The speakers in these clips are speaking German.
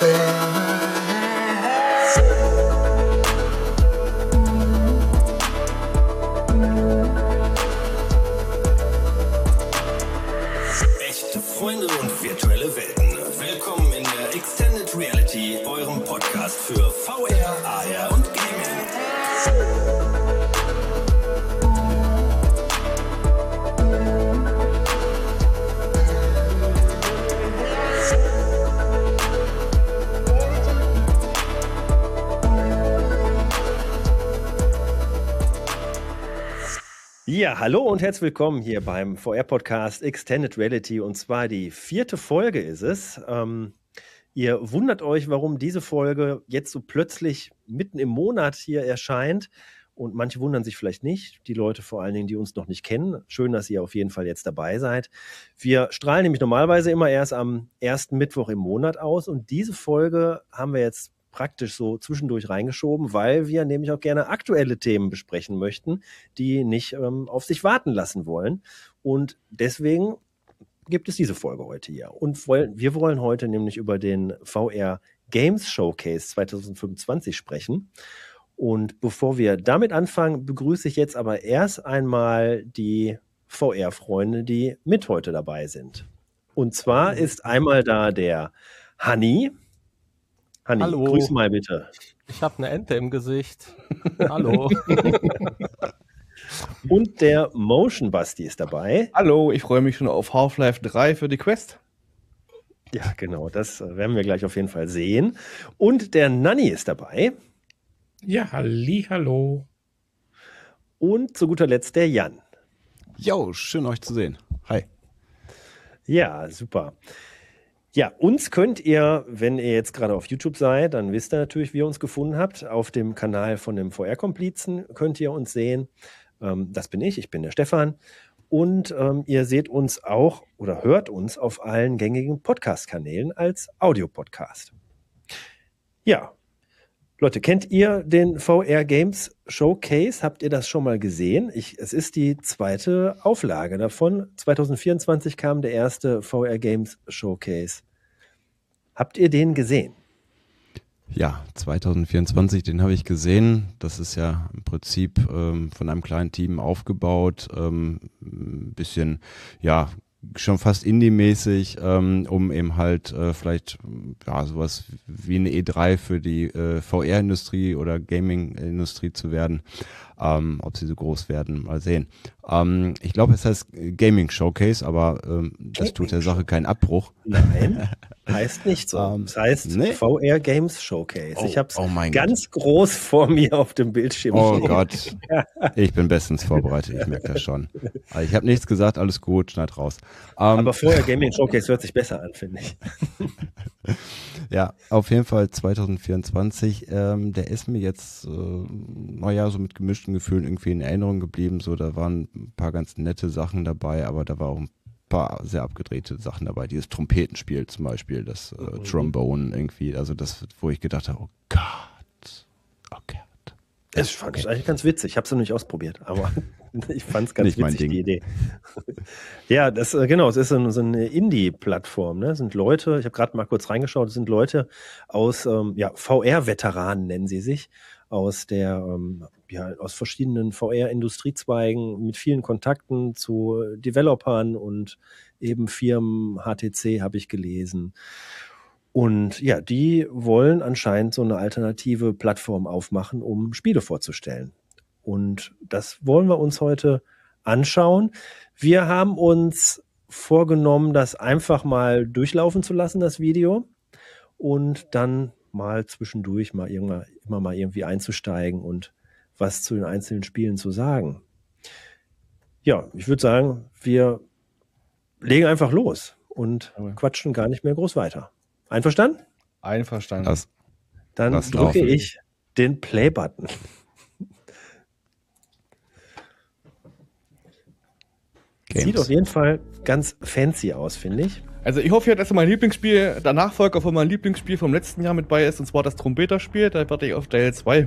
Echte Freunde und virtuelle Welten. Willkommen in der Extended Reality, eurem Podcast für VR, AR und Gaming. Ja, hallo und herzlich willkommen hier beim VR-Podcast Extended Reality, und zwar die 4. Folge ist es. Ihr wundert euch, warum diese Folge jetzt so plötzlich mitten im Monat hier erscheint, und manche wundern sich vielleicht nicht, die Leute vor allen Dingen, die uns noch nicht kennen. Schön, dass ihr auf jeden Fall jetzt dabei seid. Wir strahlen nämlich normalerweise immer erst am ersten Mittwoch im Monat aus, und diese Folge haben wir jetzt praktisch so zwischendurch reingeschoben, weil wir nämlich auch gerne aktuelle Themen besprechen möchten, die nicht auf sich warten lassen wollen. Und deswegen gibt es diese Folge heute hier. Und wir wollen heute nämlich über den VR Games Showcase 2025 sprechen. Und bevor wir damit anfangen, begrüße ich jetzt aber erst einmal die VR-Freunde, die mit heute dabei sind. Und zwar ist einmal da der Hanni. Hanni, hallo. Grüß mal bitte. Ich habe eine Ente im Gesicht. Hallo. Und der Motion Basti ist dabei. Hallo, ich freue mich schon auf Half-Life 3 für die Quest. Ja, genau, das werden wir gleich auf jeden Fall sehen. Und der Nanni ist dabei. Ja, hallo. Und zu guter Letzt der Jan. Jo, schön euch zu sehen. Hi. Ja, super. Ja, uns könnt ihr, wenn ihr jetzt gerade auf YouTube seid, dann wisst ihr natürlich, wie ihr uns gefunden habt. Auf dem Kanal von dem VR-Komplizen könnt ihr uns sehen. Das bin ich bin der Stefan. Und ihr seht uns auch oder hört uns auf allen gängigen Podcast-Kanälen als Audiopodcast. Ja, Leute, kennt ihr den VR Games Showcase? Habt ihr das schon mal gesehen? Es ist die 2. Auflage davon. 2024 kam der erste VR Games Showcase. Habt ihr den gesehen? Ja, 2024, den habe ich gesehen. Das ist ja im Prinzip von einem kleinen Team aufgebaut. Ein bisschen, ja, schon fast Indie-mäßig, um eben halt vielleicht ja sowas wie eine E3 für die VR-Industrie oder Gaming-Industrie zu werden. Ob sie so groß werden, mal sehen. Ich glaube, es heißt Gaming Showcase, aber das tut der Sache keinen Abbruch. Nein, heißt nicht so. Es heißt VR Games Showcase. Ich habe es ganz groß vor mir auf dem Bildschirm. Oh Gott, ich bin bestens vorbereitet, ich merke das schon. Also ich habe nichts gesagt, alles gut, schneid raus. Aber VR Gaming Showcase hört sich besser an, finde ich. Ja, auf jeden Fall 2024, der ist mir jetzt, naja, so mit gemischten Gefühlen irgendwie in Erinnerung geblieben. So, da waren ein paar ganz nette Sachen dabei, aber da war auch ein paar sehr abgedrehte Sachen dabei. Dieses Trompetenspiel zum Beispiel, das Trombone irgendwie, also das, wo ich gedacht habe, oh Gott. Das fand ich eigentlich ganz witzig. Ich habe es noch nicht ausprobiert, aber ich fand es ganz witzig, die Idee. Ja, genau, es ist so eine Indie-Plattform. Ne? Es sind Leute, ich habe gerade mal kurz reingeschaut, es sind Leute aus VR-Veteranen, nennen sie sich, aus aus verschiedenen VR-Industriezweigen mit vielen Kontakten zu Developern und eben Firmen, HTC habe ich gelesen. Und ja, die wollen anscheinend so eine alternative Plattform aufmachen, um Spiele vorzustellen. Und das wollen wir uns heute anschauen. Wir haben uns vorgenommen, das einfach mal durchlaufen zu lassen, das Video, und dann mal zwischendurch immer mal irgendwie einzusteigen und was zu den einzelnen Spielen zu sagen. Ja, ich würde sagen, wir legen einfach los und quatschen gar nicht mehr groß weiter. Einverstanden? Einverstanden. Dann drücke ich den Play-Button. Sieht auf jeden Fall ganz fancy aus, finde ich. Also ich hoffe ja, dass mein Lieblingsspiel, der Nachfolger von meinem Lieblingsspiel vom letzten Jahr mit bei ist, und zwar das Trompeterspiel. Da warte ich auf Teil 2.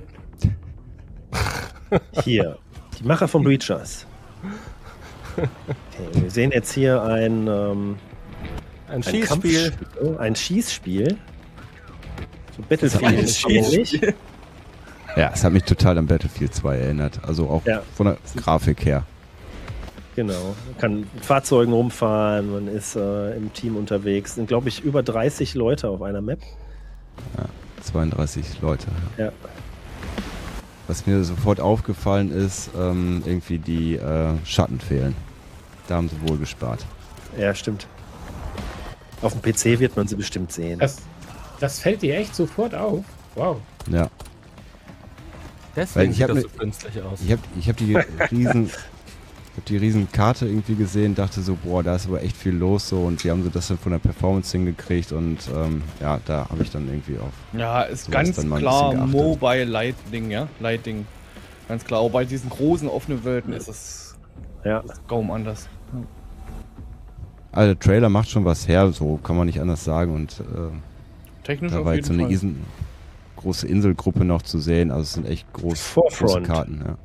Hier, die Macher von Breachers. Okay, wir sehen jetzt hier ein Schießspiel. Ein Schießspiel. So Battlefield ist ähnlich. Ja, es hat mich total an Battlefield 2 erinnert. Also auch von der Grafik her. Genau. Man kann mit Fahrzeugen rumfahren, man ist im Team unterwegs. Sind, glaube ich, über 30 Leute auf einer Map. Ja, 32 Leute. Ja. Was mir sofort aufgefallen ist, irgendwie die Schatten fehlen. Da haben sie wohl gespart. Ja, stimmt. Auf dem PC wird man sie bestimmt sehen. Das fällt dir echt sofort auf. Wow. Ja. Deswegen sieht das so künstlich aus. Ich hab die riesen Karte irgendwie gesehen, dachte so, boah, da ist aber echt viel los so, und wie haben sie das dann von der Performance hingekriegt, und ja, da habe ich dann irgendwie auf. Ja, ist ganz klar Mobile Lighting, ja, Lighting. Ganz klar, auch bei diesen großen offenen Welten ist es kaum anders. Also der Trailer macht schon was her, so kann man nicht anders sagen, und technisch da auf war jeden jetzt so eine Fall. große Inselgruppe noch zu sehen, also es sind echt große Karten, ja.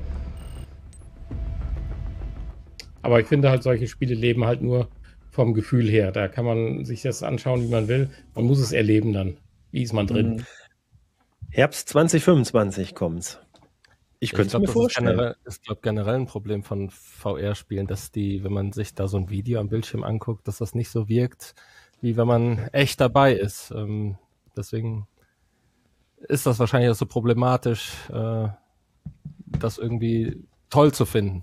Aber ich finde halt, solche Spiele leben halt nur vom Gefühl her. Da kann man sich das anschauen, wie man will. Man muss es erleben dann. Wie ist man drin? Herbst 2025 kommt's. Ich könnte es mir vorstellen. Das ist, glaube ich, generell ein Problem von VR-Spielen, dass wenn man sich da so ein Video am Bildschirm anguckt, dass das nicht so wirkt, wie wenn man echt dabei ist. Deswegen ist das wahrscheinlich auch so problematisch, das irgendwie toll zu finden.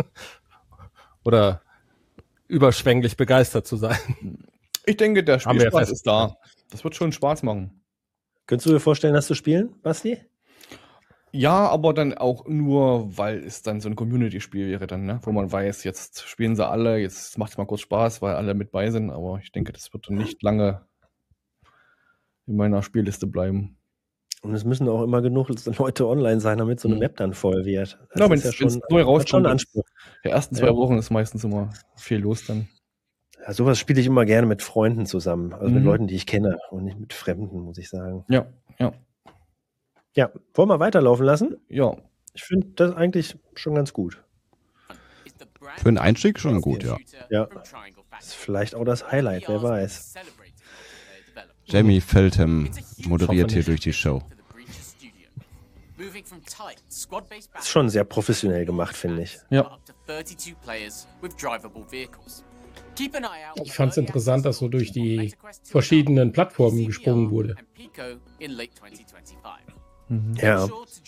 Oder überschwänglich begeistert zu sein. Ich denke, der Spielspaß ist da. Das wird schon Spaß machen. Könntest du dir vorstellen, das zu spielen, Basti? Ja, aber dann auch nur, weil es dann so ein Community-Spiel wäre dann, ne? Wo man weiß, jetzt spielen sie alle, jetzt macht es mal kurz Spaß, weil alle mit bei sind, aber ich denke, das wird dann nicht lange in meiner Spielliste bleiben. Und es müssen auch immer genug Leute online sein, damit so eine Map dann voll wird. Das ja, wenn es neu rauskommt, schon ein Anspruch. Die ersten 2 Wochen ist meistens immer viel los dann. Ja, sowas spiele ich immer gerne mit Freunden zusammen, also mit Leuten, die ich kenne, und nicht mit Fremden, muss ich sagen. Ja. Ja, wollen wir weiterlaufen lassen? Ja. Ich finde das eigentlich schon ganz gut. Für einen Einstieg schon gut, ja. Ja, das ist vielleicht auch das Highlight, wer weiß. Jamie Feltham moderiert hier durch die Show. Ist schon sehr professionell gemacht, finde ich. Ja. Ich fand es interessant, dass so durch die verschiedenen Plattformen gesprungen wurde. Ja.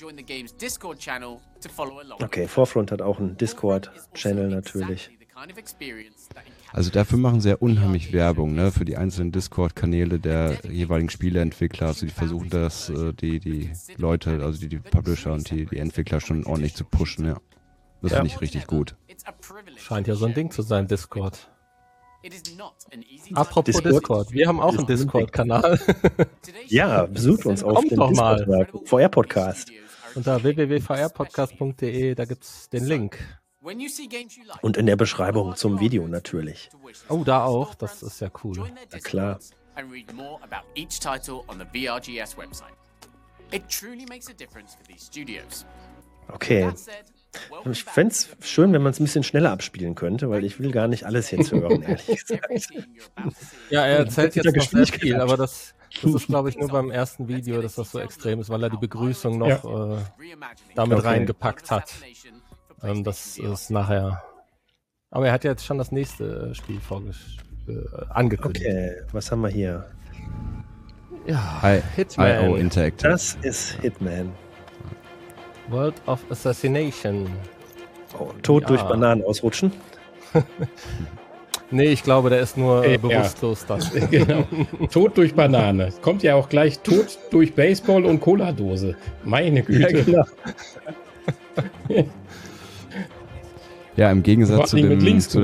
Okay, Forefront hat auch einen Discord-Channel natürlich. Also dafür machen sie ja unheimlich Werbung, ne, für die einzelnen Discord-Kanäle der jeweiligen Spieleentwickler. Also die versuchen das, die Leute, also die Publisher und die Entwickler schon ordentlich zu pushen, ja. Das finde ich richtig gut. Scheint ja so ein Ding zu sein, Discord. Apropos Discord, wir haben auch einen Discord-Kanal. Ja, besucht uns auf dem Discord VR-Podcast. Unter www.vrpodcast.de, da gibt's den Link. Und in der Beschreibung zum Video natürlich. Oh, da auch, das ist ja cool. Na klar. Okay. Ich fände es schön, wenn man es ein bisschen schneller abspielen könnte, weil ich will gar nicht alles jetzt hören, ehrlich gesagt. Ja, er erzählt jetzt noch sehr viel, aber das ist, glaube ich, nur beim ersten Video, dass das so extrem ist, weil er die Begrüßung noch damit reingepackt hat. Das ist nachher. Aber er hat ja jetzt schon das nächste Spiel angekündigt. Okay, was haben wir hier? Ja, Hitman. IO Interactive. Das ist Hitman. World of Assassination. Oh, Tod durch Bananen ausrutschen? Nee, ich glaube, der ist nur bewusstlos dann. Genau. Tod durch Banane. Kommt ja auch gleich Tod durch Baseball und Cola-Dose. Meine Güte. Ja, genau. Ja, im Gegensatz zu der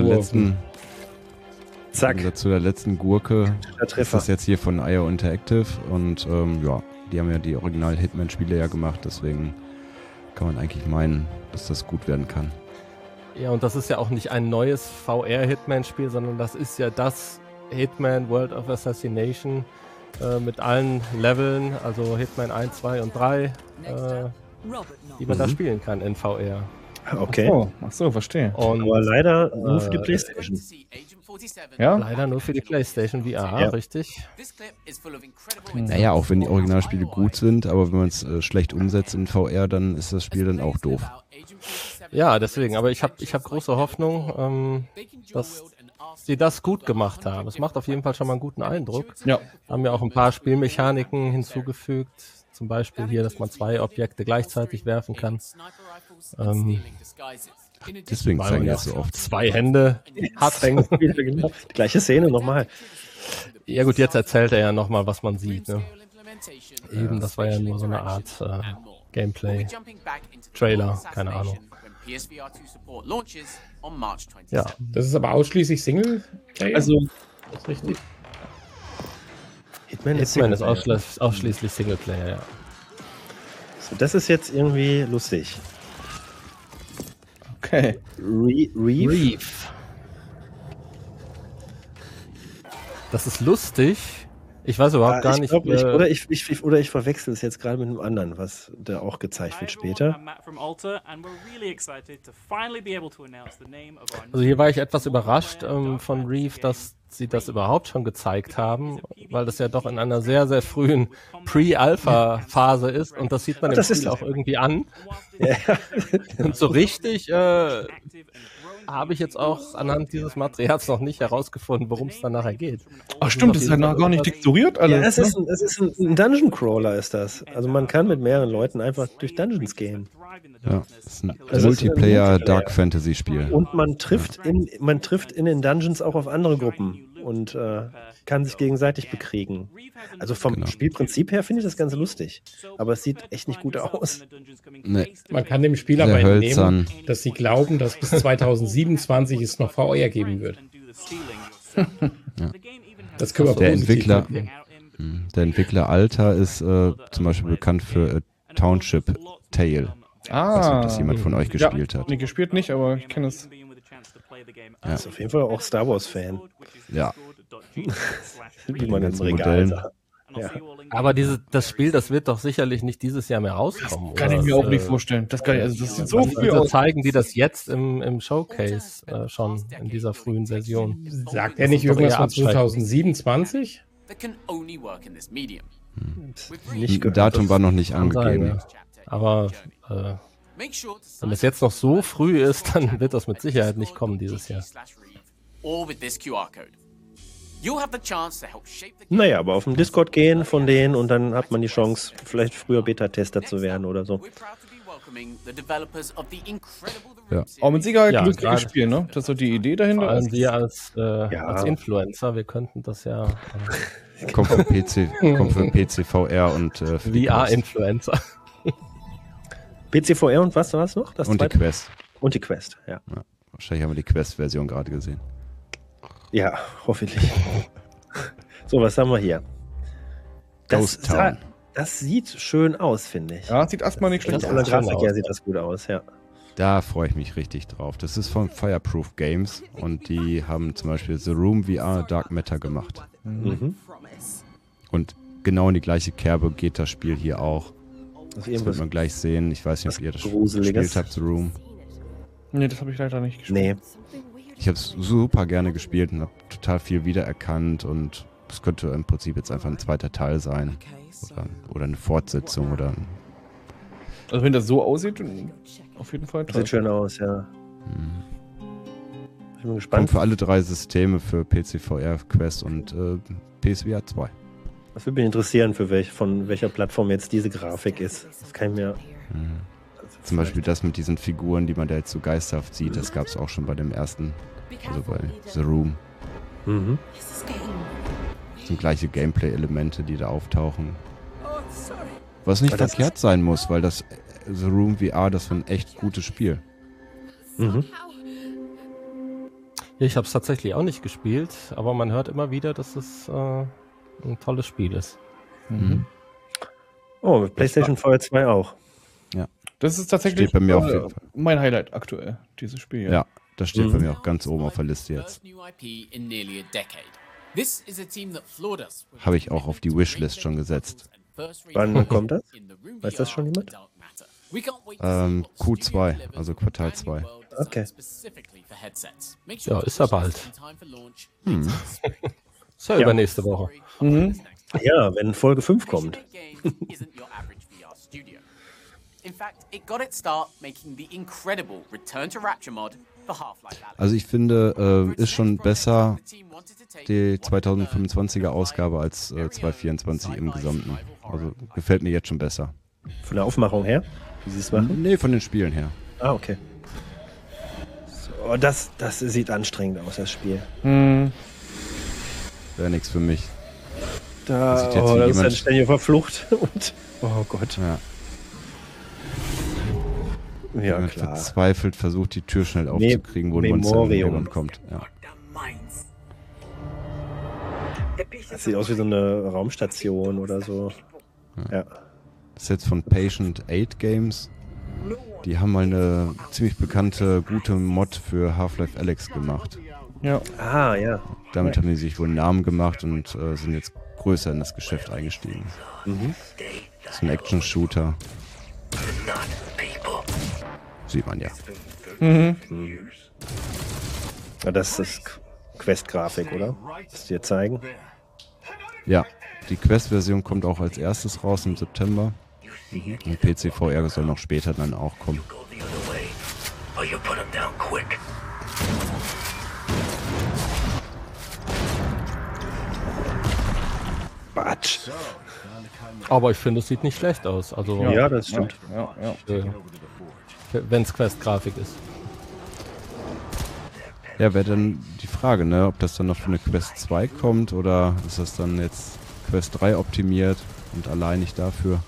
letzten Gurke ist das jetzt hier von IO Interactive, und die haben ja die originalen Hitman-Spiele ja gemacht, deswegen kann man eigentlich meinen, dass das gut werden kann. Ja, und das ist ja auch nicht ein neues VR-Hitman-Spiel, sondern das ist ja das Hitman World of Assassination mit allen Leveln, also Hitman 1, 2 und 3, die man da spielen kann in VR. Okay. Ach so, verstehe. Und, aber leider nur für die PlayStation. Ja? Leider nur für die PlayStation VR, richtig. Naja, auch wenn die Originalspiele gut sind, aber wenn man es schlecht umsetzt in VR, dann ist das Spiel dann auch doof. Ja, deswegen. Aber ich hab große Hoffnung, dass sie das gut gemacht haben. Es macht auf jeden Fall schon mal einen guten Eindruck. Ja. Haben ja auch ein paar Spielmechaniken hinzugefügt. Zum Beispiel hier, dass man 2 Objekte gleichzeitig werfen kann. Deswegen zeigen wir es so oft. 2 Hände hat. Genau. Die gleiche Szene nochmal. Ja gut, jetzt erzählt er ja nochmal, was man sieht. Ne? Eben, das war ja nur so eine Art Gameplay-Trailer, keine Ahnung. Ja. Das ist aber ausschließlich Singleplayer? Also, das ist richtig. Hitman ist ausschließlich Singleplayer, ja. So, das ist jetzt irgendwie lustig. okay. Reeve. Das ist lustig. Ich weiß überhaupt gar nicht. Ich verwechsel es jetzt gerade mit einem anderen, was da auch gezeigt wird später. Also hier war ich etwas überrascht von Reeve, dass sie das überhaupt schon gezeigt haben, weil das ja doch in einer sehr, sehr frühen Pre-Alpha-Phase ist und das sieht man im Spiel auch irgendwie an. Ja. Und so richtig habe ich jetzt auch anhand dieses Materials noch nicht herausgefunden, worum es dann nachher geht. Ach stimmt, das ist ja noch gar nicht texturiert alles. Ja, es ist ein Dungeon Crawler, ist das. Also man kann mit mehreren Leuten einfach durch Dungeons gehen. Ja, das ist ein Multiplayer Dark Fantasy Spiel. Und man trifft in den Dungeons auch auf andere Gruppen und kann sich gegenseitig bekriegen. Also vom Spielprinzip her finde ich das ganz lustig. Aber es sieht echt nicht gut aus. Nee. Man kann dem Spiel aber entnehmen, dass sie glauben, dass bis 2027 es noch VR geben wird. Ja. Das können wir Der Entwickler Alta ist zum Beispiel bekannt für Township Tale. Ich weiß nicht, ob das jemand von euch gespielt hat. Nee, gespielt nicht, aber ich kenne es. Ja. Ist auf jeden Fall auch Star Wars-Fan. Ja. Wie man ins Regal sah. Ja. Aber das Spiel, das wird doch sicherlich nicht dieses Jahr mehr rauskommen. Kann ich mir auch nicht vorstellen. Das sieht so früh aus. Zeigen die das jetzt im Showcase schon in dieser frühen Version? Sagt er nicht irgendwas von 2027? Ein Datum war noch nicht angegeben. Sein, ja. Aber wenn es jetzt noch so früh ist, dann wird das mit Sicherheit nicht kommen dieses Jahr. Naja, aber auf dem Discord gehen von denen und dann hat man die Chance, vielleicht früher Beta-Tester zu werden oder so. Ja. Aber mit Sicherheit ein lustiges Spiel, ne? Das ist so die Idee dahinter. Vor allem wir als Influencer, wir könnten das ja... Kommt für PC, VR und VR-Influencer. PC, VR und was noch? Das und zweite? Die Quest. Und die Quest, ja. Wahrscheinlich haben wir die Quest-Version gerade gesehen. Ja, hoffentlich. So, was haben wir hier? Ghost Town. Das sieht schön aus, finde ich. Ja, sieht erstmal nicht schlecht aus. Von der Grafik her sieht das gut aus, ja. Da freue ich mich richtig drauf. Das ist von Fireproof Games und die haben zum Beispiel The Room VR Dark Matter gemacht. Mhm. Und genau in die gleiche Kerbe geht das Spiel hier auch. Das wird man gleich sehen. Ich weiß nicht, ob ihr das Gruseliges gespielt habt, The Room. Nee, das habe ich leider nicht gespielt. Nee. Ich habe es super gerne gespielt und habe total viel wiedererkannt und es könnte im Prinzip jetzt einfach ein zweiter Teil sein. Oder eine Fortsetzung oder... Also wenn das so aussieht, auf jeden Fall toll. Sieht schön aus, ja. Ich bin gespannt. Kommt für alle 3 Systeme, für PC, VR, Quest und PSVR 2. Das würde mich interessieren, von welcher Plattform jetzt diese Grafik ist. Das kann ich mir... Zum Beispiel das mit diesen Figuren, die man da jetzt so geisterhaft sieht, das gab es auch schon bei dem ersten, also bei The Room. Mhm. Das sind gleiche Gameplay-Elemente, die da auftauchen. Was nicht verkehrt sein muss, weil das The Room VR, das war ein echt gutes Spiel. Mhm. Ich habe es tatsächlich auch nicht gespielt, aber man hört immer wieder, dass es ein tolles Spiel ist. Mhm. Oh, mit PlayStation VR 2 auch. Ja. Das ist tatsächlich bei mir auf jeden Fall. Mein Highlight aktuell, dieses Spiel. Ja, das steht bei mir auch ganz oben auf der Liste jetzt. Habe ich auch auf die Wishlist schon gesetzt. Wann kommt das? Weiß das schon jemand? Q2, also Quartal 2. Okay. Ja, ist ja bald. Ist ja übernächste Woche. Ja, wenn Folge 5 kommt. Also ich finde, ist schon besser die 2025er Ausgabe als 2024 im Gesamten. Also gefällt mir jetzt schon besser. Von der Aufmachung her, wie sie es machen? Nee, von den Spielen her. Ah, okay. So, das sieht anstrengend aus, das Spiel. Wäre nichts für mich. Da ist dann ständig auf der Flucht und oh Gott. Ja, man klar. verzweifelt versucht, die Tür schnell aufzukriegen, wo ein Monster jemand kommt. Ja. Das sieht aus wie so eine Raumstation oder so. Ja. Das ist jetzt von Patient 8 Games. Die haben mal eine ziemlich bekannte, gute Mod für Half-Life Alyx gemacht. Ja. Ah, ja. Damit haben die sich wohl einen Namen gemacht und sind jetzt größer in das Geschäft eingestiegen. Das ist ein Action-Shooter. Sieht man ja. Ja, das ist Quest-Grafik, oder? Was die dir zeigen? Ja, die Quest-Version kommt auch als erstes raus im September. Und PC VR soll noch später dann auch kommen. Batsch. Aber ich finde, es sieht nicht schlecht aus. Also, Ja, das stimmt. wenn es Quest-Grafik ist. Ja, wäre dann die Frage, ne, ob das dann noch für eine Quest 2 kommt oder ist das dann jetzt Quest 3 optimiert und alleinig dafür?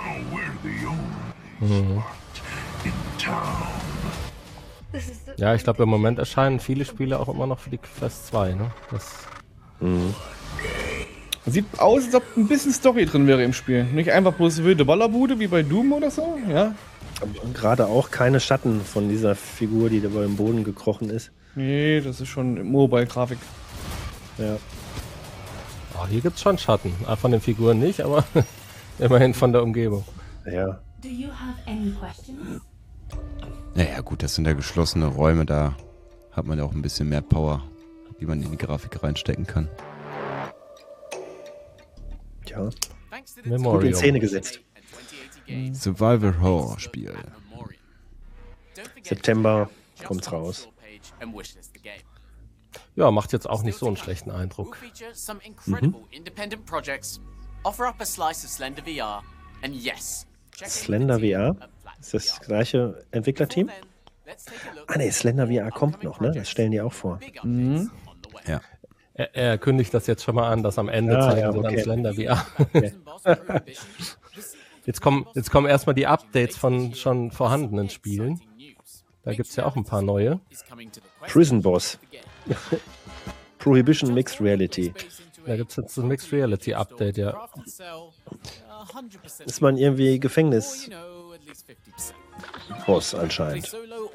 Ja, ich glaube, im Moment erscheinen viele Spiele auch immer noch für die Quest 2. Ne? Sieht aus, als ob ein bisschen Story drin wäre im Spiel. Nicht einfach bloß wilde Ballerbude wie bei Doom oder so, ja? Gerade auch keine Schatten von dieser Figur, die da über den Boden gekrochen ist. Nee, das ist schon Mobile-Grafik. Ja. Oh, hier gibt es schon Schatten. Von den Figuren nicht, aber immerhin von der Umgebung. Ja. Naja, gut, das sind ja geschlossene Räume, da hat man ja auch ein bisschen mehr Power, die man in die Grafik reinstecken kann. Ja. Memorial. Gut in Szene gesetzt. Survival Horror Spiel. September kommt's raus. Ja, macht jetzt auch nicht so einen schlechten Eindruck. Slender VR? Ist das gleiche Entwicklerteam? Ah ne, Slender VR kommt noch, ne? Das stellen die auch vor. Ja. Er kündigt das jetzt schon mal an, dass am Ende zeigen sie dann Slender VR. Jetzt kommen erstmal die Updates von schon vorhandenen Spielen. Da gibt es ja auch ein paar neue. Prison Boss. Prohibition Mixed Reality. Da gibt es jetzt ein Mixed Reality Update, ja. Ist man irgendwie Gefängnisboss anscheinend.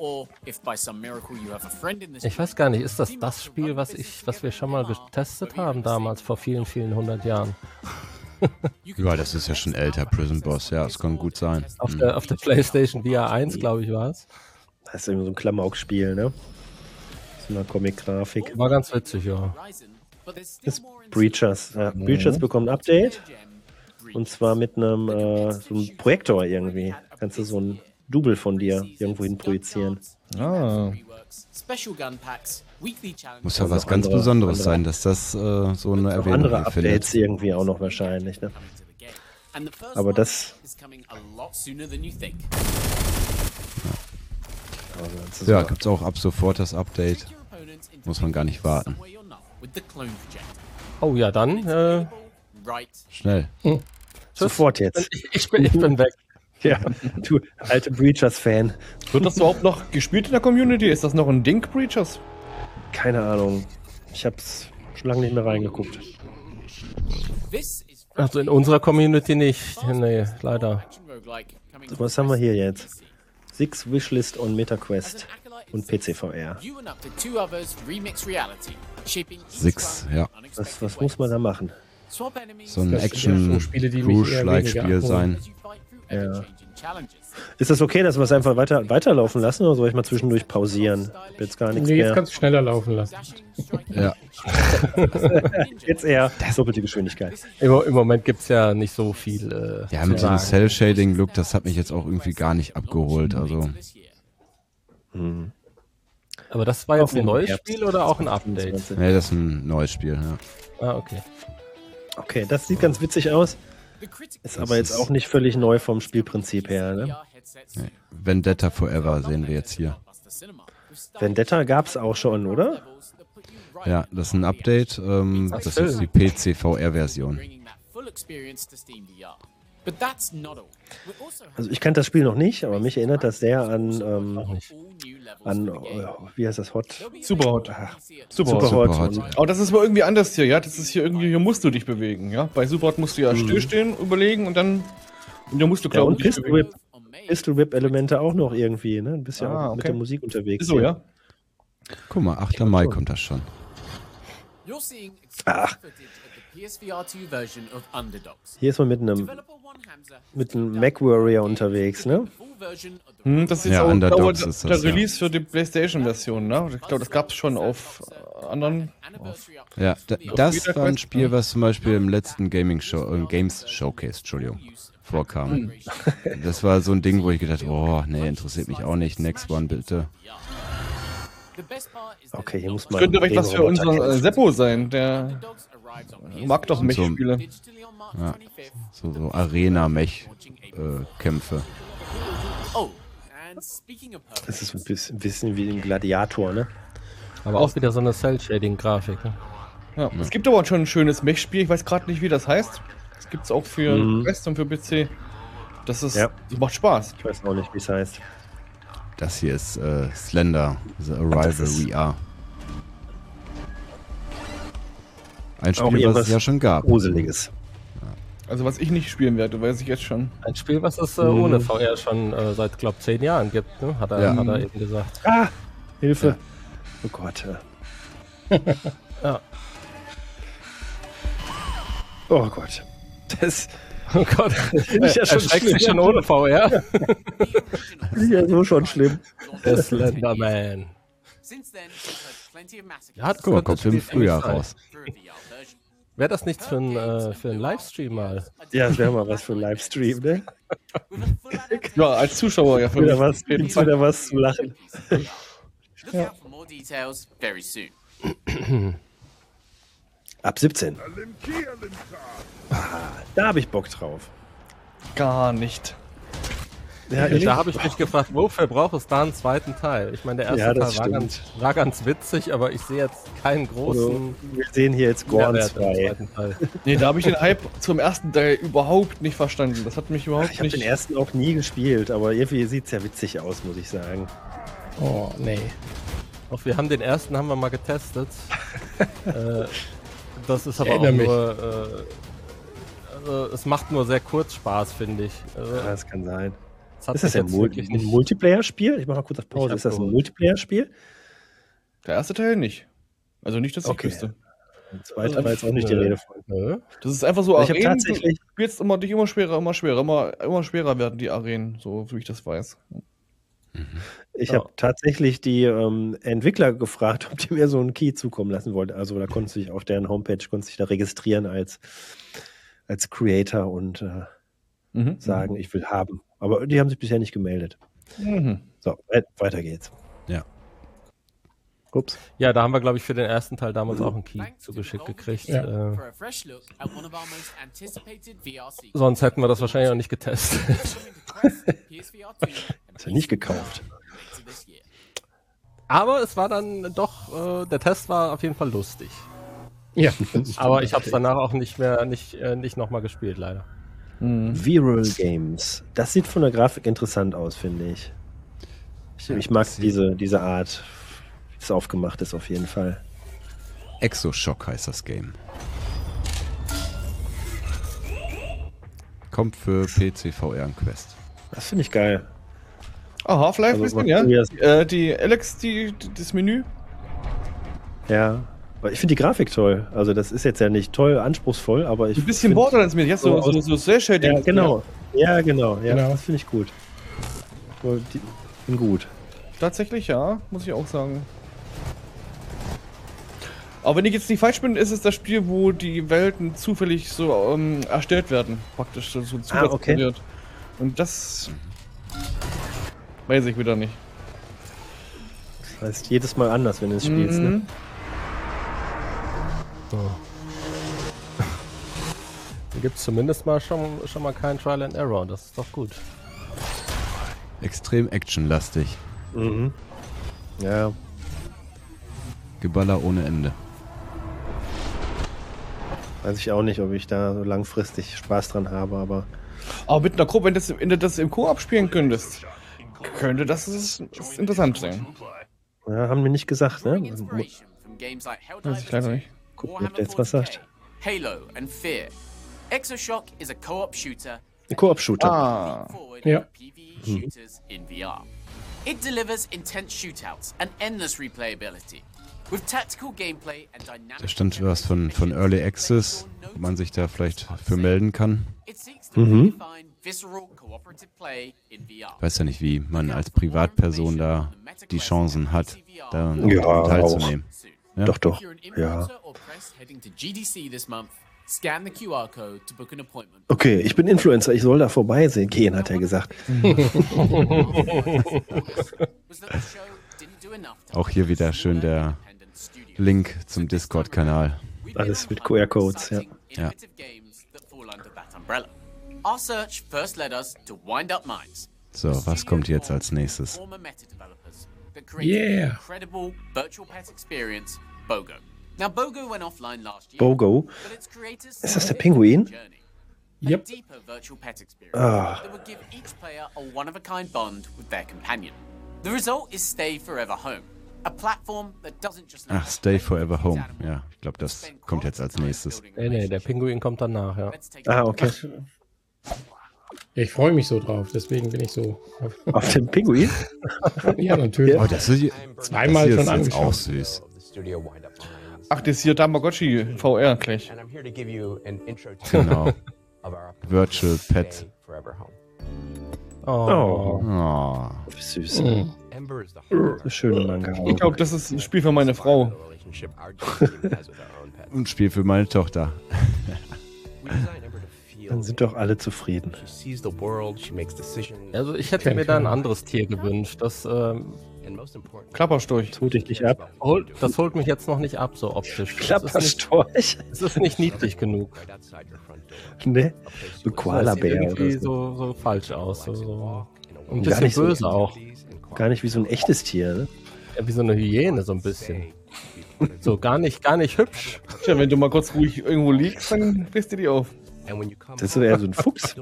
Ich weiß gar nicht, ist das Spiel, was wir schon mal getestet haben damals, vor vielen, vielen 100 Jahren? Ja, das ist ja schon älter, Prison Boss. Ja, es kann gut sein. Auf der PlayStation VR 1, glaube ich, war es. Das ist irgendwie so ein Klamauk-Spiel, ne? So eine Comic-Grafik. War ganz witzig, ja. Das ist Breachers. Ja, Breachers bekommt ein Update. Und zwar mit einem so einem Projektor irgendwie. Kannst du so ein Double von dir irgendwo hin projizieren. Ah. Muss ja was ganz Besonderes sein, dass das so eine Erwähnung andere findet. Updates irgendwie auch noch wahrscheinlich, ne? Aber das... Ja, gibt's auch ab sofort das Update. Muss man gar nicht warten. Oh ja, dann Schnell. Sofort jetzt. Ich bin weg. Ja, du alte Breachers-Fan. Wird das überhaupt noch gespielt in der Community? Ist das noch ein Ding, Breachers? Keine Ahnung. Ich hab's schon lange nicht mehr reingeguckt. Also in unserer Community nicht. Nee, leider. So, was haben wir hier jetzt? Six Wishlist on MetaQuest und PC VR. 6, ja. Was muss man da machen? So ein Action-Rouge-like-Spiel sein. Ja. Ist das okay, dass wir es einfach weiterlaufen lassen oder soll ich mal zwischendurch pausieren? Jetzt gar nichts Nee, jetzt mehr. kannst du schneller laufen lassen. Ja. Jetzt eher doppelte Geschwindigkeit. Im Moment gibt es ja nicht so viel. Ja, mit diesem Cell-Shading-Look, das hat mich jetzt auch irgendwie gar nicht abgeholt. Also. Aber das war jetzt Auch ein neues Herbst Spiel oder auch ein Update? Nee, das ist ein neues Spiel, ja. Ah, okay. Okay, das sieht ganz witzig aus. Ist aber jetzt auch nicht völlig neu vom Spielprinzip her. Ne? Nee. Vendetta Forever sehen wir jetzt hier. Vendetta gab es auch schon, oder? Ja, das ist ein Update. Das ist die PC-VR-Version. Also ich kannte das Spiel noch nicht, aber mich erinnert das sehr an wie heißt das, Hot? Superhot. Superhot. Hot. Aber das ist mal irgendwie anders hier, ja. Das ist hier irgendwie, hier musst du dich bewegen, ja. Bei Superhot musst du ja stillstehen, überlegen und dann musst du, Ja, glaube und ich, Pistol Whip-Elemente auch noch irgendwie, ne? Ein bisschen auch mit der Musik unterwegs. Ist so, ja. Guck mal, 8. Mai kommt das schon. Ach. Hier ist man mit einem MacWarrior unterwegs, ne? Das ist Ja, auch Underdogs der ist das, Release für die PlayStation-Version, ne? Ich glaube, das gab es schon auf anderen. Ja, das war ein Spiel, was zum Beispiel im letzten Games Showcase, vorkam. Das war so ein Ding, wo ich gedacht, nee, interessiert mich auch nicht. Next one, bitte. Okay, hier muss Das man. könnte vielleicht was für unseren Seppo sein, der mag doch Und so- Mech-Spiele. Ja, so Arena-Mech-Kämpfe. Das ist ein bisschen wie ein Gladiator, ne? Aber auch wieder so eine Cell-Shading-Grafik. Ne? Ja. Es gibt aber schon ein schönes Mech-Spiel, ich weiß gerade nicht, wie das heißt. Das gibt es auch für Quest und für PC. Das macht Spaß. Ich weiß auch nicht, wie es heißt. Das hier ist Slender, The Arrival VR. Ein Auch Spiel, was irgendwas es ja schon gab. Gruseliges. Also was ich nicht spielen werde, weiß ich jetzt schon. Ein Spiel, was es ohne VR schon seit, glaube ich, 10 Jahren gibt, ne? Hat er eben gesagt. Ah! Hilfe! Oh Gott. Ja. Oh Gott. Das Oh Gott, ist ja schon erschreckt sich schlimm. schon ohne VR. ist ja so schon schlimm. Der Slenderman. Ja, das Guck mal, könnte kommt das im Spiel Frühjahr sein. raus. Wäre das nichts für einen Livestream mal? Ja, das wäre mal was für ein Livestream, ne? Ja, als Zuschauer ja für Wieder mich. was, gibt's wieder was zu lachen. Ab 17. Da habe ich Bock drauf. Gar nicht. Ja, Da habe ich mich gefragt, wofür braucht es da einen zweiten Teil? Ich meine, der erste Ja, das Teil war ganz witzig, aber ich sehe jetzt keinen großen wir sehen hier jetzt Gorn Mehrwert im 2. zweiten Teil. Nee, da habe ich den Hype zum ersten Teil überhaupt nicht verstanden. Das hat mich überhaupt Ich habe nicht. den ersten auch nie gespielt, aber irgendwie sieht es ja witzig aus, muss ich sagen. Oh, nee. Auch wir haben den ersten haben wir mal getestet. Das ist aber auch Erinnere mich. nur also es macht nur sehr kurz Spaß, finde ich. Ja, das kann sein. Es hat Ist das mich ja jetzt wirklich ein Multiplayer-Spiel? Ich mache mal kurz auf Pause. Ich hab Ist das ein geholt. Multiplayer-Spiel? Der erste Teil nicht. Also nicht, dass ich Okay. wüsste. Der zweite war jetzt auch nicht die Rede von. Nö. Das ist einfach so Ich hab Arenen, tatsächlich- du spielst immer schwerer, immer schwerer werden die Arenen, so wie ich das weiß. Ich Ja. habe tatsächlich die Entwickler gefragt, ob die mir so einen Key zukommen lassen wollten. Also da konntest du dich auf deren Homepage da registrieren als Creator und sagen, ich will haben. Aber die haben sich bisher nicht gemeldet. Mhm. So, weiter geht's. Ja. Ups. Ja, da haben wir, glaube ich, für den ersten Teil damals auch einen Key zugeschickt gekriegt. Ja. Sonst hätten wir das wahrscheinlich auch nicht getestet. Hast du nicht gekauft. Aber es war dann doch, der Test war auf jeden Fall lustig. Ja. Aber ich habe es danach auch nicht nochmal gespielt, leider. Viral Games. Das sieht von der Grafik interessant aus, finde ich. Ich mag diese Art, wie es aufgemacht ist, auf jeden Fall. Exoshock heißt das Game. Kommt für PC, VR und Quest. Das finde ich geil. Ah, Half-Life Also, bisschen, ja? was- Die Alex, das Menü. Ja. Aber ich finde die Grafik toll. Also das ist jetzt ja nicht toll, anspruchsvoll, aber ich Ein bisschen find- Borderlands-mäßig. Ja, so Cell-Shading. Ja, genau. Ja, genau. Ja, Genau. das finde ich gut. Die sind gut. Tatsächlich, ja, muss ich auch sagen. Aber wenn ich jetzt nicht falsch bin, ist es das Spiel, wo die Welten zufällig so erstellt werden. Praktisch so zufallsbasiert. Und das weiß ich wieder nicht. Das heißt, jedes Mal anders, wenn du es spielst, ne? So. Dann gibt es zumindest mal schon mal kein Trial and Error. Das ist doch gut. Extrem actionlastig. Mhm. Ja. Geballer ohne Ende. Weiß ich auch nicht, ob ich da so langfristig Spaß dran habe, aber... Aber mit einer Gruppe, wenn du das im Koop spielen könntest, könnte das interessant sein. Ja, haben wir nicht gesagt, ne? Weiß ich leider nicht. Gucken, ob der jetzt was sagt. Halo and Fear. Exoshock is a co-op shooter. Ein Koop-Shooter. Ah. Ja. PvE shooters in VR. It delivers intense shootouts and endless replayability. With tactical gameplay and dynamic. Da stand was von Early Access, wo man sich da vielleicht für melden kann. It seeks to redefine visceral cooperative play in VR. Ich weiß ja nicht, wie man als Privatperson da die Chancen hat, da Ja, teilzunehmen. Ja? Doch, doch. If you're an Ja. influencer or press heading to GDC this month, scan the QR code to book an appointment. Okay, ich bin Influencer, ich soll da vorbeigehen, hat er gesagt. Auch hier wieder schön der Link zum Discord-Kanal. Alles mit QR-Codes, ja. Ja. Our search first led us to Wind Up Minds. So, was kommt jetzt als nächstes? Yeah. Incredible virtual pet experience, BOGO. Now BOGO went offline last year. BOGO? But its creators Ist das der Pinguin? Yep. A deeper virtual pet experience that would give each player a one-of-a-kind bond with their companion. The result is Stay Forever Home, a platform that doesn't just Ach, Stay Forever Home. Ja, ich glaube, das kommt jetzt als nächstes. Nee, der Pinguin kommt danach, ja. Ah, okay. Ich freue mich so drauf, deswegen bin ich so. Auf den Pinguin? Ja, natürlich. Oh, das ist Zweimal das schon ist jetzt angeschaut. auch süß. Ach, das ist hier Tamagotchi VR gleich. Genau. Virtual Pet. Oh. Oh. Süß. Schöne Manga. Ich glaube, das ist ein Spiel für meine Frau. Ein Spiel für meine Tochter. Dann sind doch alle zufrieden. Also ich hätte mir da ein anderes Tier gewünscht. Das Klapperstorch. Das holt dich nicht ab. das holt mich jetzt noch nicht ab, so optisch. Klapperstorch? Es ist nicht niedlich genug. Ne? So Das Koala-Bär sieht irgendwie oder so. so falsch aus. So. Und ein Gar bisschen nicht so- böse auch. Gar nicht wie so ein echtes Tier, ne? Ja, wie so eine Hyäne, so ein bisschen. So gar nicht hübsch. Tja, wenn du mal kurz ruhig irgendwo liegst, dann frisst du die auf. Das ist so eher so ein Fuchs.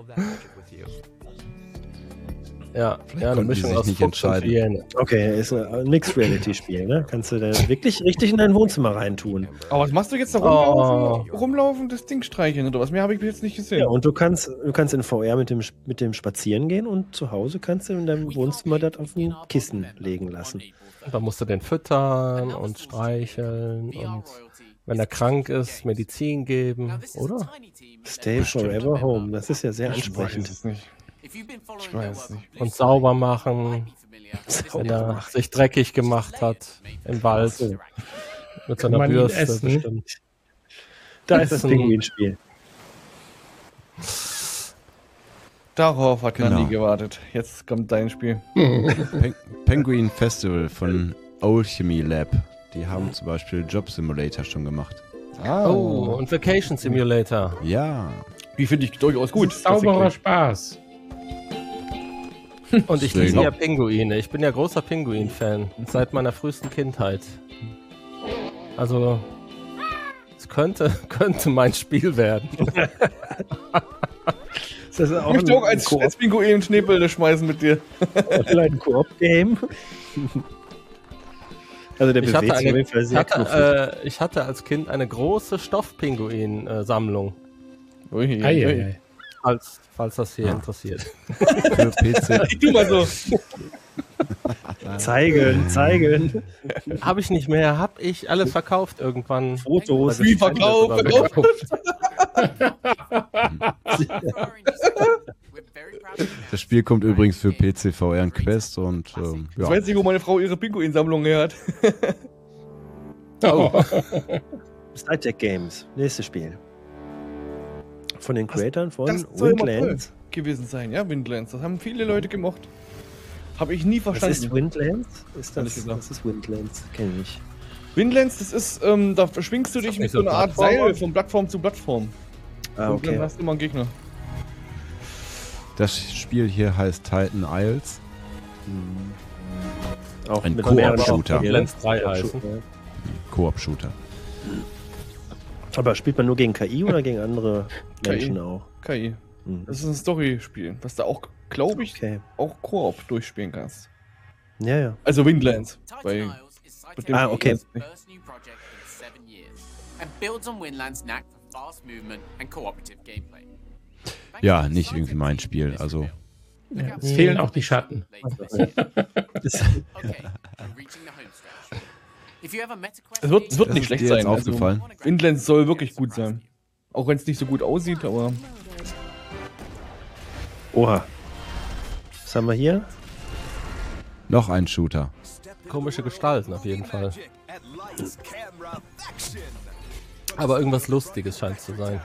Ja, eine konnten die Mischung sich aus nicht Fuchs und entscheiden. Hyäne. Okay, ist ein Mixed-Reality-Spiel, ne? Kannst du da wirklich richtig in dein Wohnzimmer reintun. Aber was machst du jetzt da rumlaufen, das Ding streicheln oder was? Mehr habe ich bis jetzt nicht gesehen. Ja, und du kannst in VR mit dem Spazieren gehen und zu Hause kannst du in deinem Wohnzimmer das auf ein Kissen legen lassen. Da musst du den füttern und streicheln und wenn er krank ist, Medizin geben, oder? Stay forever home, das ist ja sehr Ich weiß ansprechend. es nicht. Ich weiß nicht. Und sauber machen, wenn er sich dreckig gemacht hat im Wald. Mit seiner man ihn Bürste essen? bestimmt. Da ist das Essen. Pinguinspiel. Darauf hat man Genau. nie gewartet. Jetzt kommt dein Spiel. Penguin Festival von Alchemy Lab. Die haben zum Beispiel Job Simulator schon gemacht. Oh, und Vacation Simulator. Ja. Die finde ich durchaus gut. Sauberer Spaß. Und ich Sehr liebe gut. ja Pinguine. Ich bin ja großer Pinguin-Fan. Seit meiner frühesten Kindheit. Also, es könnte mein Spiel werden. Ist das auch Ich möchte auch als Pinguin Schneebälle schmeißen mit dir. Online-Koop-Game? Also der bewegt sich auf jeden Fall sehr knuffig. Ich hatte als Kind eine große Stoffpinguin-Sammlung. Ui, Ei, ui. ei, ei. Falls das hier interessiert. Für PC. Ich tu mal so. Zeigen. Habe ich nicht mehr, habe ich alle verkauft irgendwann. Fotos. Wie verkauft? Spiel kommt übrigens für PC, VR und Quest und Ich weiß nicht, wo meine Frau ihre Pinguin-Sammlung her hat. Oh. SciTech Games, nächstes Spiel. Von den Creatoren von Windlands. Gewesen sein, ja, Windlands. Das haben viele Leute gemocht. Habe ich nie verstanden. Was ist Windlands? Das ist Windlands, kenne ich nicht. Windlands, das ist, da schwingst du dich mit so einer Art Seil von Plattform zu Plattform. Ah, okay. Und dann hast du immer einen Gegner. Das Spiel hier heißt Titan Isles. Auch ein mit Koop-Shooter. Windlands 3 heißen. Koop-Shooter. Aber spielt man nur gegen KI oder gegen andere Menschen auch? KI. Das ist ein Story-Spiel, was da auch, glaube ich, auch Koop durchspielen kannst. Ja, ja. Also Windlands. Okay. Ja, nicht irgendwie mein Spiel, also... Ja, es fehlen auch die Schatten. Es wird nicht schlecht sein. Aufgefallen. Also, Windlands soll wirklich gut sein. Auch wenn es nicht so gut aussieht, aber... Oha. Was haben wir hier? Noch ein Shooter. Komische Gestalten auf jeden Fall. Aber irgendwas Lustiges scheint es zu sein.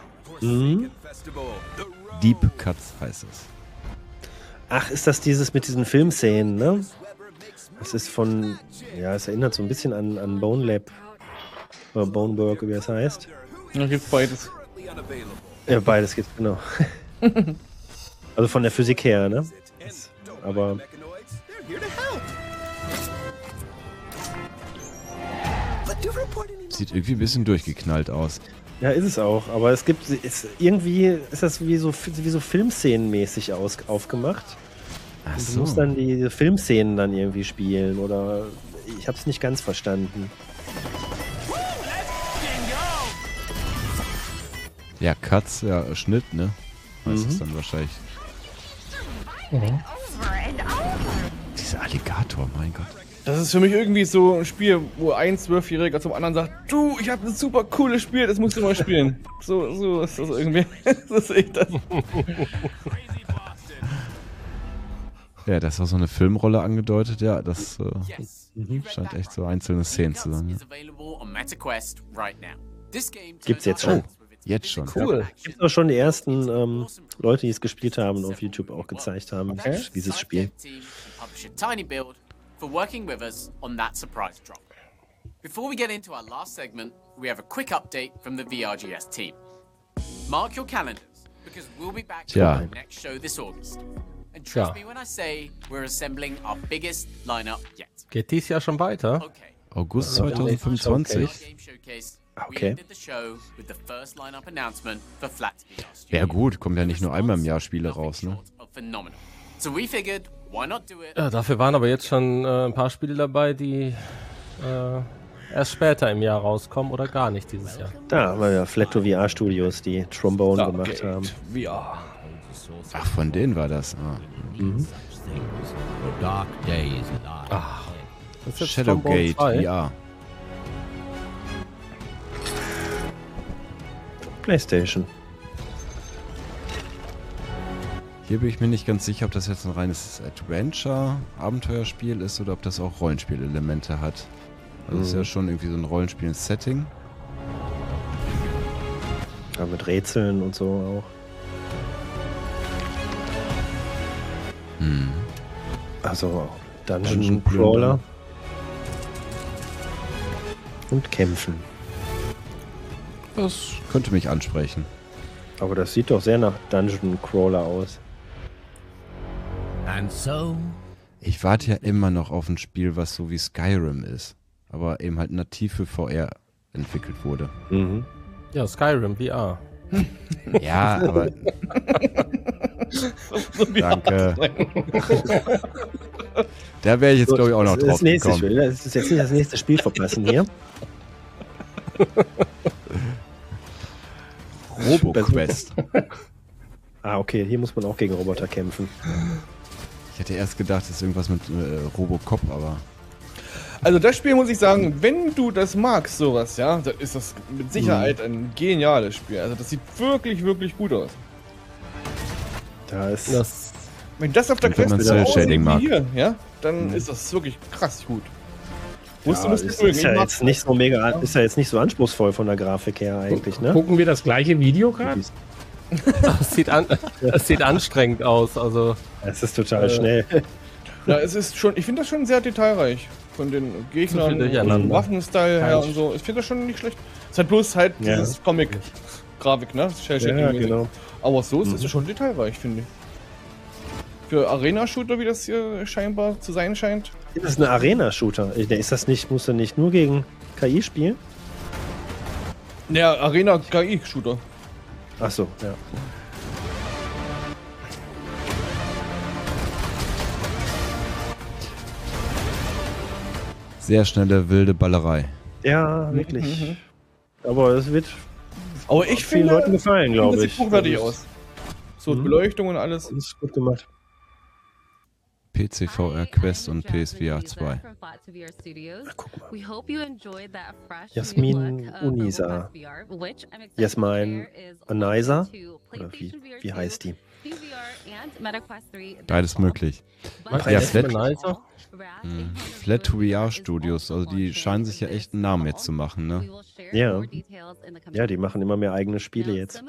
Deep Cuts heißt es. Ach, ist das dieses mit diesen Filmszenen, ne? Das ist von, ja, es erinnert so ein bisschen an Bone Lab. Oder Bonework, wie das heißt. Ja, gibt's beides. Ja, beides gibt's, genau. Also von der Physik her, ne? Aber... Sieht irgendwie ein bisschen durchgeknallt aus. Ja, ist es auch. Aber es gibt, irgendwie ist das wie so Filmszenenmäßig aufgemacht. Ach Und so. du musst dann die Filmszenen dann irgendwie spielen oder ich habe es nicht ganz verstanden. Ja, Cuts, ja, Schnitt, ne? Heißt es dann wahrscheinlich. Dieser Alligator, mein Gott. Das ist für mich irgendwie so ein Spiel, wo ein 12-Jähriger zum anderen sagt, du, ich habe ein super cooles Spiel, das musst du mal spielen. So ist das irgendwie. So sehe ich das. Ja, das war so eine Filmrolle angedeutet, ja, das scheint echt so einzelne Szenen zu sein. Ja. Gibt's jetzt schon. Jetzt schon. Cool. Gibt auch schon die ersten Leute, die es gespielt haben, auf YouTube auch gezeigt haben, dieses Spiel. For working with us on that surprise drop. Before we get into our last segment, we have a quick update from the VRGS team. Mark your calendars, because we'll be back for our next show this August. And trust me when I say we're assembling our biggest lineup yet. Geht dies Jahr schon weiter? Okay. August 2025. Okay. Ja gut, kommen ja nicht nur einmal im Jahr Spiele raus, ne? So we figured, why not do it? Ja, dafür waren aber jetzt schon ein paar Spiele dabei, die erst später im Jahr rauskommen oder gar nicht dieses Jahr. Da haben wir ja Flatto VR Studios, die Trombone gemacht haben. VR. Ach, von denen war das. Ach, das ist jetzt Shadowgate Trombone 2. VR. PlayStation. Hier bin ich mir nicht ganz sicher, ob das jetzt ein reines Adventure-Abenteuerspiel ist oder ob das auch Rollenspielelemente hat. Also es ist ja schon irgendwie so ein Rollenspiel-Setting. Ja, mit Rätseln und so auch. Also Dungeon Crawler. Und kämpfen. Das könnte mich ansprechen. Aber das sieht doch sehr nach Dungeon Crawler aus. Ich warte ja immer noch auf ein Spiel, was so wie Skyrim ist. Aber eben halt nativ für VR entwickelt wurde. Mhm. Ja, Skyrim VR. Ja, aber... Danke. Da wäre ich jetzt, glaube ich, auch noch drauf gekommen. Das ist jetzt nicht das nächste Spiel verpassen hier. RoboQuest. Ah, okay, hier muss man auch gegen Roboter kämpfen. Ich hätte erst gedacht, es ist irgendwas mit Robocop, aber... Also das Spiel muss ich sagen, wenn du das magst, sowas, ja, dann ist das mit Sicherheit ein geniales Spiel. Also das sieht wirklich, wirklich gut aus. Da ist... Wenn das auf der Und wenn Quest man so Cel-Shading aussieht wie mag. hier, ja, dann ist das wirklich krass gut. Ist ja jetzt nicht so mega, ist ja jetzt nicht so anspruchsvoll von der Grafik her eigentlich, ne? Gucken wir das gleiche Video gerade? Es sieht anstrengend aus. Also Es ist total schnell. Ja, es ist schon, ich finde das schon sehr detailreich. Von den Gegnern, durcheinander. Waffenstyle her und so. Ich finde das schon nicht schlecht. Es ist halt bloß dieses Comic-Grafik, ne? Ja, genau. Aber so ist es schon detailreich, finde ich. Für Arena-Shooter, wie das hier scheinbar zu sein scheint. Das ist ein Arena-Shooter. Ist das nicht, musst du nicht nur gegen KI spielen? Ja, Arena-KI-Shooter. Ach so, ja. Sehr schnelle, wilde Ballerei. Ja, wirklich. Aber es wird Aber ich vielen finde, Leuten gefallen, glaube das ich. sieht hochwertig aus. So Beleuchtung und alles. Das ist gut gemacht. PC VR Quest und PSVR 2. Guck mal. Jasmin Unisa. Jasmin Anisa? Oder wie heißt die? Beides möglich. Was Ja, ist Flat, Anisa? Flat VR Studios, also die scheinen sich ja echt einen Namen jetzt zu machen, ne? Ja. Ja, die machen immer mehr eigene Spiele jetzt.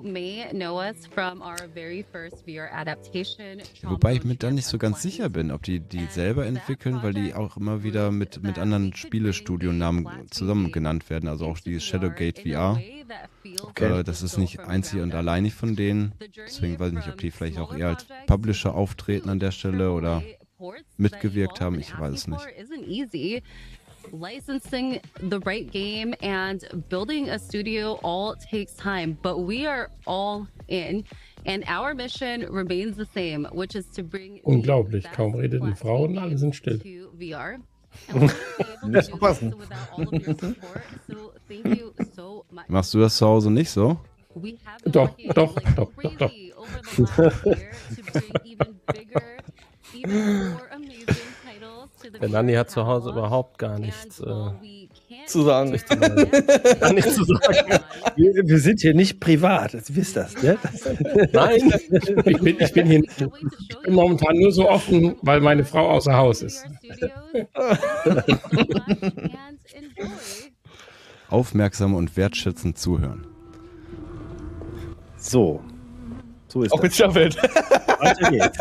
Wobei ich mir da nicht so ganz sicher bin, ob die selber entwickeln, weil die auch immer wieder mit anderen Spielestudio-Namen zusammen genannt werden. Also auch dieses Shadowgate VR. Okay. Das ist nicht einzig und alleinig von denen. Deswegen weiß ich nicht, ob die vielleicht auch eher als Publisher auftreten an der Stelle oder mitgewirkt haben. Ich weiß es nicht. Licensing the right game and building a studio all takes time, but we are all in, and our mission remains the same, which is to bring Unglaublich, kaum redet eine Frau und alle sind still. VR. Nicht verpassen. Machst du das zu Hause nicht so? Doch. Der Nanni hat zu Hause überhaupt gar nichts Zu sagen. Kann nichts zu sagen. Wir sind hier nicht privat, das wisst das, ne? Nein. Ich bin momentan nur so offen, weil meine Frau außer Haus ist. Aufmerksam und wertschätzend zuhören. So ist Auch mit das. Schaffelt. Weiter geht's.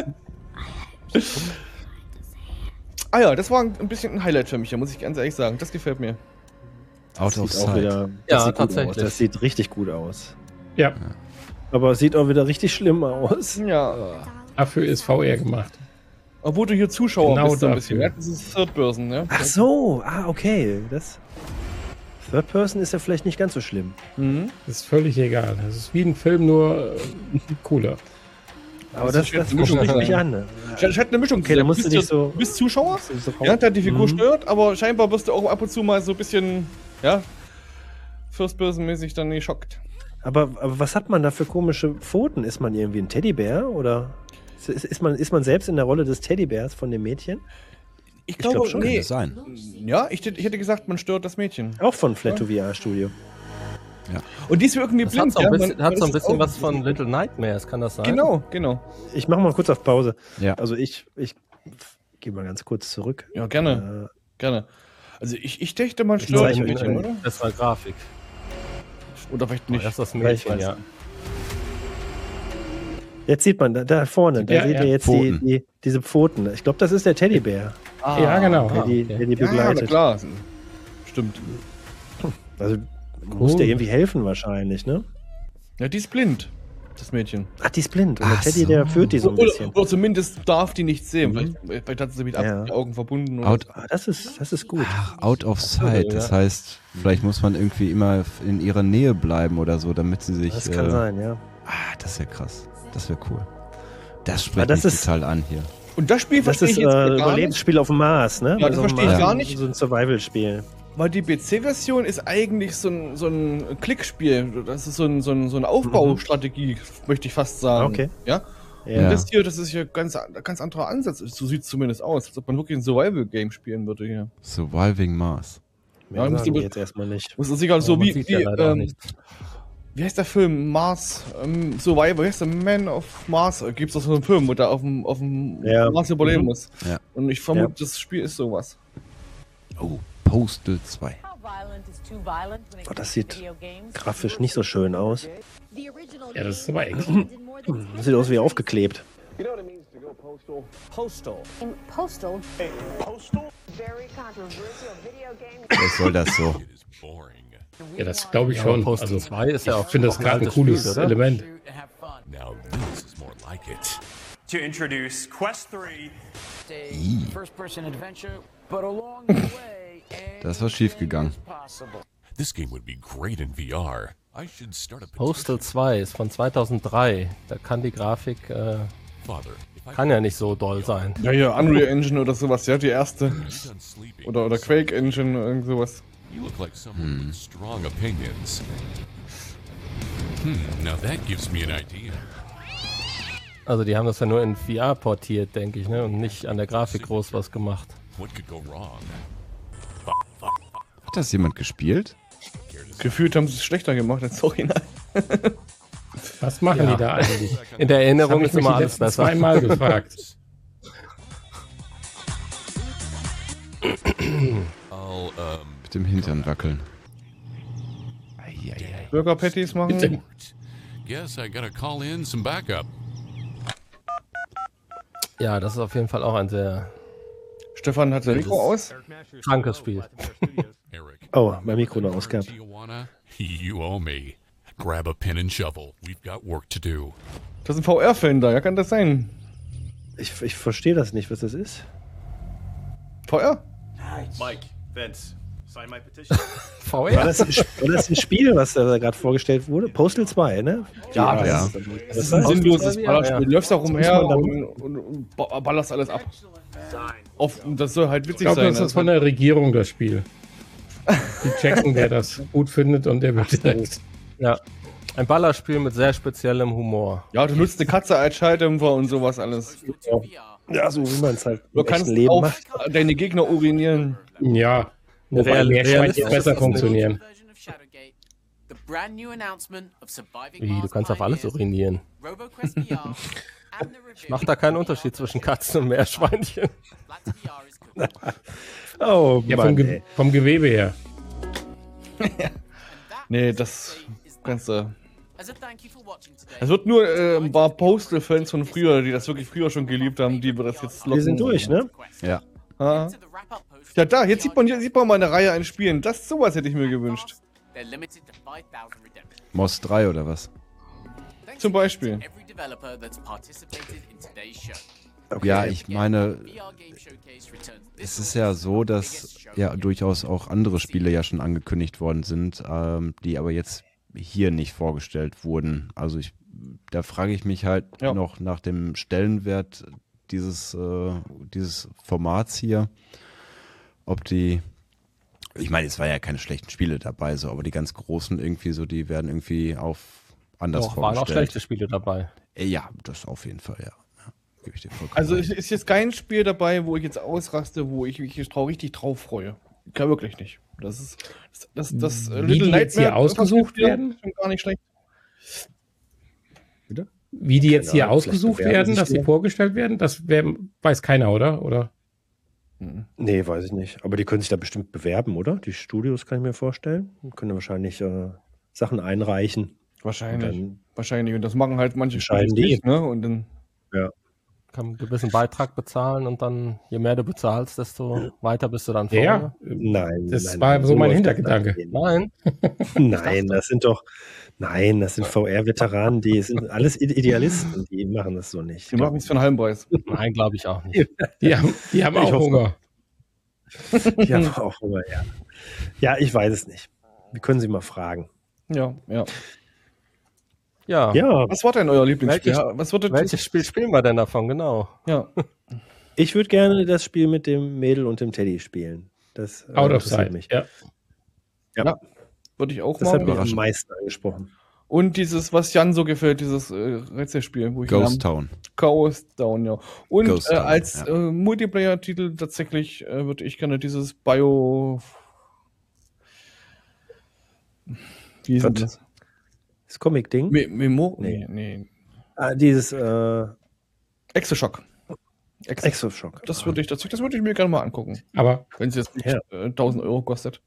Ah ja, das war ein bisschen ein Highlight für mich, da muss ich ganz ehrlich sagen. Das gefällt mir. Out of Sieht auch sight. wieder, Ja, sieht gut tatsächlich. aus. Das sieht richtig gut aus. Ja, Aber es sieht auch wieder richtig schlimm aus. Ja. dafür ist VR gemacht. Obwohl du hier Zuschauer Genau bist, so ein dafür. bisschen. Ja? Das ist Third Person, ne? Ach so, okay. Das Third Person ist ja vielleicht nicht ganz so schlimm. Das ist völlig egal. Das ist wie ein Film, nur cooler. Aber Das das ist eine Mischung spricht mich sein. an. Ne? Ich hatte eine Mischung. Okay, dann musst du nicht Du bist Zuschauer, so ja, der die Figur stört, aber scheinbar wirst du auch ab und zu mal so ein bisschen, ja, First-Person-mäßig dann geschockt. Aber was hat man da für komische Pfoten? Ist man irgendwie ein Teddybär oder ist man selbst in der Rolle des Teddybärs von dem Mädchen? Ich glaub glaube, schon, Könnte sein. Ja, ich hätte gesagt, man stört das Mädchen. Auch von Flat to VR Studio. Und die ist irgendwie Das blind. hat so ein ja? bisschen, hat so ein das ist bisschen auch- was von Little Nightmares, kann das sein? Genau. Ich mache mal kurz auf Pause. Ja. Also ich gehe mal ganz kurz zurück. Ja, gerne. Also ich dachte, man Ich stört das zeichne Mädchen, ein. oder? Das war Grafik. Oder vielleicht Oh, nicht. das ist das Vielleicht Mädchen, weiß ja. Jetzt sieht man da vorne, da Ja, seht ja. ihr jetzt Pfoten. diese Pfoten. Ich glaube, das ist der Teddybär, Ja, genau. der die Ja, na begleitet. klar. Stimmt. Also muss der irgendwie helfen wahrscheinlich, ne? Ja, die ist blind, das Mädchen. Ach, die ist blind. Und der Ach Teddy, so. der führt die so ein bisschen. Oder zumindest darf die nichts sehen. Vielleicht hat sie mit Ja. die Augen verbunden. Oder Out, Ah, das ist gut. out of sight. Das heißt, vielleicht muss man irgendwie immer in ihrer Nähe bleiben oder so, damit sie sich. Das kann sein, ja. Das ist ja krass. Das wäre cool. Das spricht das mich ist- total an hier. Und das Spiel Das verstehe ist ich jetzt gar nicht, Überlebensspiel auf dem Mars, ne? Ja, das So ein verstehe ich Mars- gar nicht. So ein Survival-Spiel. weil die PC-Version ist eigentlich so ein Klickspiel. Das ist so eine Aufbaustrategie, möchte ich fast sagen. Okay. Ja? Ja. Und das hier, das ist ja ganz anderer Ansatz. So sieht es zumindest aus, als ob man wirklich ein Survival-Game spielen würde hier. Surviving Mars. Mehr Ja, sagen musst du- die jetzt erstmal nicht. Das ist egal, so man wie, sieht ja leider auch nichts. wie heißt der Film? Mars Survivor, wie heißt der? Man of Mars? Gibt es doch so einen Film, wo der auf dem Mars überleben muss. Ja. Und ich vermute, das Spiel ist sowas. Oh, Postal 2. Oh, das sieht grafisch nicht so schön aus. Ja, das ist aber echt. Das sieht aus wie aufgeklebt. Was soll das so? Ja, das glaube ich schon. Postal Also, 2 ist ja auch ich finde das gerade ein cooles Spiel, oder? Element. Now this is more like it. To introduce Quest 3. First-person adventure, but along the way, Das war schief gegangen. This game would be great in VR. I should start a Postal 2 ist von 2003. Da kann die Grafik Father, if I kann ja nicht so doll sein. Ja, hier Unreal Engine oder sowas, ja, die erste. done sleeping, Oder Quake Engine, irgend sowas. you look like someone with strong opinions. Now that gives me an idea. Also die haben das ja nur in VR portiert, denke ich, ne? Und nicht an der Grafik groß was gemacht. What could go wrong? Hat das jemand gespielt? Gefühlt haben sie es schlechter gemacht als Original. Was machen die da eigentlich? In der Erinnerung Habe ist ich mich immer die alles letzten besser. zweimal gefragt. I'll Mit dem Hintern wackeln. Burger Patties machen. guess I gotta call in some backup. Ja, das ist auf jeden Fall auch ein sehr Stefan hat sein Mikro aus. krankes Spiel. Eric. Oh, mein Mikro noch ausgehabt. Tijuana, you owe me. Grab a pen and shovel. We've got work to do. Das ist ein VR-Fan da, ja, kann das sein? Ich verstehe das nicht, was das ist. VR? Mike, Vince, sign my petition. War VR? das ein Spiel, was da gerade vorgestellt wurde? Postal 2, ne? Ja, Ja. das ist ein sinnloses Ballerspiel. Du läufst da rumher muss man und ballerst alles ab. Das soll halt Ich witzig glaube, sein. das ist von der Regierung das Spiel. Die checken, wer das gut findet und der wird direkt. Ja. Ein Ballerspiel mit sehr speziellem Humor. Ja, du nutzt eine Katze als Schalldämpfer und sowas alles. Ja, so wie man es halt Du im kannst echten Leben auf macht. deine Gegner urinieren. Ja, wobei Real- mehr scheint realistisch jetzt besser ist das funktionieren. Wie, du kannst auf alles urinieren. Ich mach da keinen Unterschied zwischen Katzen und Meerschweinchen. Oh, Ja, Mann, ey. vom Gewebe her. Nee, das kannst du. Es wird nur ein paar Postal-Fans von früher, die das wirklich früher schon geliebt haben, die wir das jetzt locken. Wir sind durch, ne? Ja. Ah. Ja, da, jetzt sieht man mal eine Reihe an Spielen. Sowas hätte ich mir gewünscht. Moss 3 oder was? Zum Beispiel. Okay. Ja, ich meine, es ist ja so, dass ja durchaus auch andere Spiele ja schon angekündigt worden sind, die aber jetzt hier nicht vorgestellt wurden. Also da frage ich mich halt noch nach dem Stellenwert dieses Formats hier, ob die, ich meine, es waren ja keine schlechten Spiele dabei, so, aber die ganz großen irgendwie so, die werden irgendwie anders Doch, waren vorgestellt. auch schlechte Spiele dabei. Ja, das auf jeden Fall, ja. Gebe ich dir vollkommen Also recht. ist jetzt kein Spiel dabei, wo ich jetzt ausraste, wo ich mich richtig drauf freue. Kann wirklich nicht. Das ist das Wie die jetzt hier ausgesucht werden? Schon gar nicht schlecht. Wie die jetzt Keine hier Ahnung, vielleicht ausgesucht bewerben werden, sich dass sie die. vorgestellt werden, das weiß keiner, oder? Nee, weiß ich nicht. Aber die können sich da bestimmt bewerben, oder? Die Studios kann ich mir vorstellen. Die können wahrscheinlich Sachen einreichen. Wahrscheinlich. Und Wahrscheinlich. Und das machen halt manche entscheiden Spiele die. nicht, ne? Und dann. Kann einen gewissen Beitrag bezahlen und dann, je mehr du bezahlst, desto weiter bist du dann vorne. Ja, Nein. das nein, war nein, so mein läuft das Hintergedanke. nicht. Nein. Nein, das sind VR-Veteranen, die sind alles Idealisten, die machen das so nicht. Die machen es für einen halben Preis. Nein, glaube ich auch nicht. Die haben Ich auch hoffe. Hunger. Die haben auch Hunger, ja. Ja, ich weiß es nicht. Wir können sie mal fragen. Ja. Ja. Ja, Was war denn euer Lieblingsspiel? Welches- Was wird Welches Spiel spielen wir denn davon, genau? Ja. ich würde gerne das Spiel mit dem Mädel und dem Teddy spielen. Das Out of interessiert sight. mich. Ja. Würde ich auch Das hat mich machen. am meisten angesprochen. Und dieses, was Jan so gefällt, dieses Rätselspiel, wo ich Ghost Town. Ghost Town, ja. Und Ghost Town, als ja. Multiplayer-Titel tatsächlich würde ich gerne dieses Bio. Wie hieß denn Was? das? Das Comic-Ding? Memo? Nee. Dieses Exoshock. Exoshock. Das würde ich mir gerne mal angucken. Aber wenn es jetzt nicht 1.000 Euro kostet.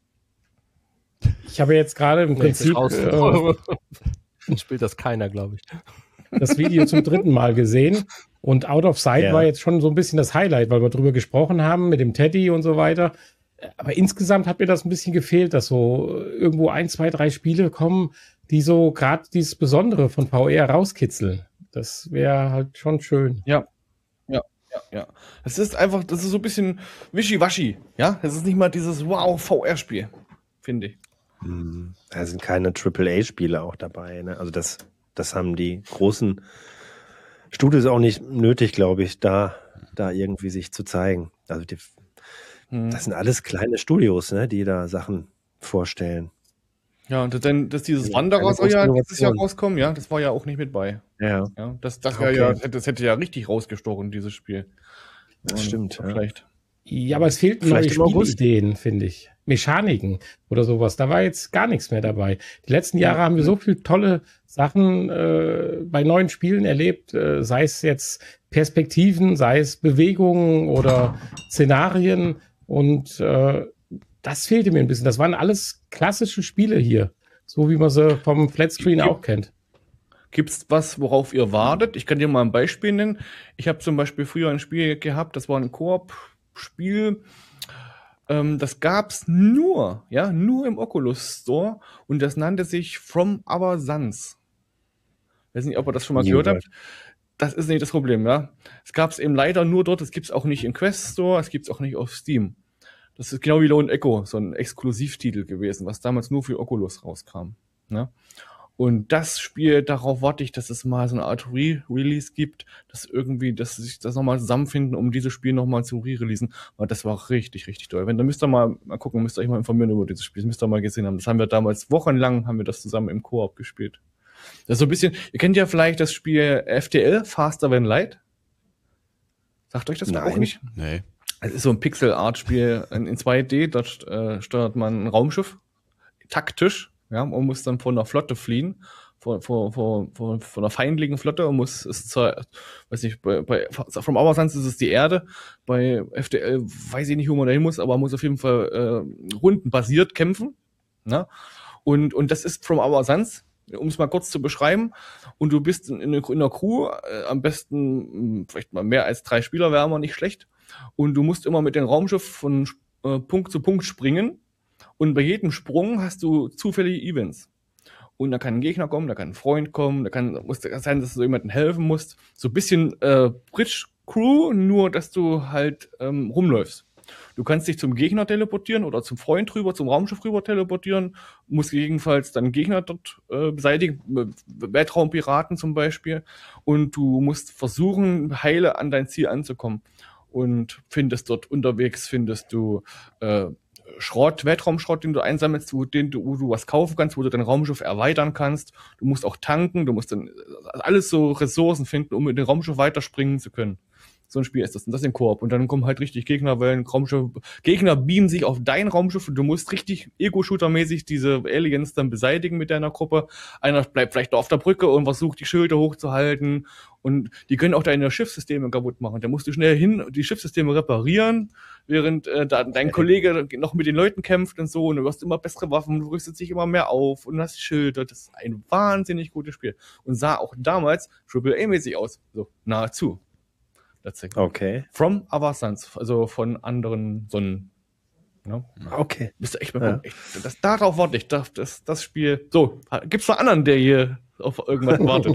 Ich habe jetzt gerade im Prinzip spielt das keiner, glaube ich. Das Video zum 3. Mal gesehen und Out of Sight war jetzt schon so ein bisschen das Highlight, weil wir drüber gesprochen haben mit dem Teddy und so weiter. Aber insgesamt hat mir das ein bisschen gefehlt, dass so irgendwo 1, 2, 3 Spiele kommen, die so gerade dieses Besondere von VR rauskitzeln. Das wäre halt schon schön. Ja. Das ist so ein bisschen wischiwaschi. Ja, das ist nicht mal dieses VR-Spiel, finde ich. Da sind keine AAA-Spiele auch dabei. Ne? Also das haben die großen Studios auch nicht nötig, glaube ich, da irgendwie sich zu zeigen. Also das sind alles kleine Studios, ne, die da Sachen vorstellen. Ja, und dann, dass dieses Wanderer soll ja dieses Jahr rauskommen, ja, das war ja auch nicht mit bei. Ja. Das hätte ja richtig rausgestochen, dieses Spiel. Das stimmt. Vielleicht. Ja, aber es fehlten neue Spielideen, finde ich. Mechaniken oder sowas. Da war jetzt gar nichts mehr dabei. Die letzten Jahre haben wir so viele tolle Sachen bei neuen Spielen erlebt, sei es jetzt Perspektiven, sei es Bewegungen oder Szenarien. Und das fehlte mir ein bisschen. Das waren alles klassische Spiele hier, so wie man sie vom Flatscreen auch kennt. Gibt's was, worauf ihr wartet? Ich kann dir mal ein Beispiel nennen. Ich habe zum Beispiel früher ein Spiel gehabt, das war ein Koop-Spiel. Das gab's nur im Oculus Store und das nannte sich From Our Suns. Ich weiß nicht, ob ihr das schon mal gehört habt. Das ist nicht das Problem, ja. Es gab's eben leider nur dort, es gibt's auch nicht im Quest Store, es gibt's auch nicht auf Steam. Das ist genau wie Lone Echo, so ein Exklusivtitel gewesen, was damals nur für Oculus rauskam. Ne? Und das Spiel, darauf warte ich, dass es mal so eine Art Re-Release gibt, dass sich das nochmal zusammenfinden, um dieses Spiel nochmal zu re-releasen. Aber das war richtig, richtig toll. Da müsst ihr mal gucken, müsst ihr euch mal informieren über dieses Spiel. Das müsst ihr mal gesehen haben. Das haben wir damals wochenlang, zusammen im Koop gespielt. Das ist so ein bisschen, ihr kennt ja vielleicht das Spiel FTL, Faster Than Light. Sagt euch das auch nicht? Nee. Es ist so ein Pixel-Art-Spiel in 2D, dort steuert man ein Raumschiff, taktisch, ja, und muss dann von einer Flotte fliehen, von einer feindlichen Flotte und muss es bei From Our Suns ist es die Erde, bei FTL weiß ich nicht, wo man da hin muss, aber man muss auf jeden Fall rundenbasiert kämpfen, ne? Und das ist From Our Suns, um es mal kurz zu beschreiben, und du bist in einer Crew, am besten vielleicht mal mehr als 3 Spieler wäre mal nicht schlecht, und du musst immer mit dem Raumschiff von Punkt zu Punkt springen, und bei jedem Sprung hast du zufällige Events. Und da kann ein Gegner kommen, da kann ein Freund kommen, muss sein, dass du jemandem helfen musst. So ein bisschen Bridge Crew, nur dass du halt rumläufst. Du kannst dich zum Gegner teleportieren oder zum Freund rüber, zum Raumschiff rüber teleportieren, musst gegebenenfalls dann Gegner dort beseitigen, Weltraumpiraten zum Beispiel, und du musst versuchen, heile an dein Ziel anzukommen. Und findest dort unterwegs, Schrott, Weltraumschrott, den du einsammelst, wo du was kaufen kannst, wo du dein Raumschiff erweitern kannst. Du musst auch tanken, du musst dann alles so Ressourcen finden, um mit dem Raumschiff weiterspringen zu können. So ein Spiel ist das. Und das in Koop. Und dann kommen halt richtig Gegnerwellen, Gegner beamen sich auf dein Raumschiff und du musst richtig Ego-Shooter-mäßig diese Aliens dann beseitigen mit deiner Gruppe. Einer bleibt vielleicht auf der Brücke und versucht, die Schilde hochzuhalten. Und die können auch deine Schiffssysteme kaputt machen. Da musst du schnell die Schiffssysteme reparieren, während dein Kollege noch mit den Leuten kämpft und so. Und du hast immer bessere Waffen, du rüstest dich immer mehr auf und hast Schilder. Das ist ein wahnsinnig gutes Spiel. Und sah auch damals AAA-mäßig aus. So, nahezu. Okay. From Our Suns, also von anderen Sonnen. Ja. Okay. Bist du echt mal gucken. Darauf warte ich. Das Spiel. So, gibt's noch anderen, der hier auf irgendwas wartet?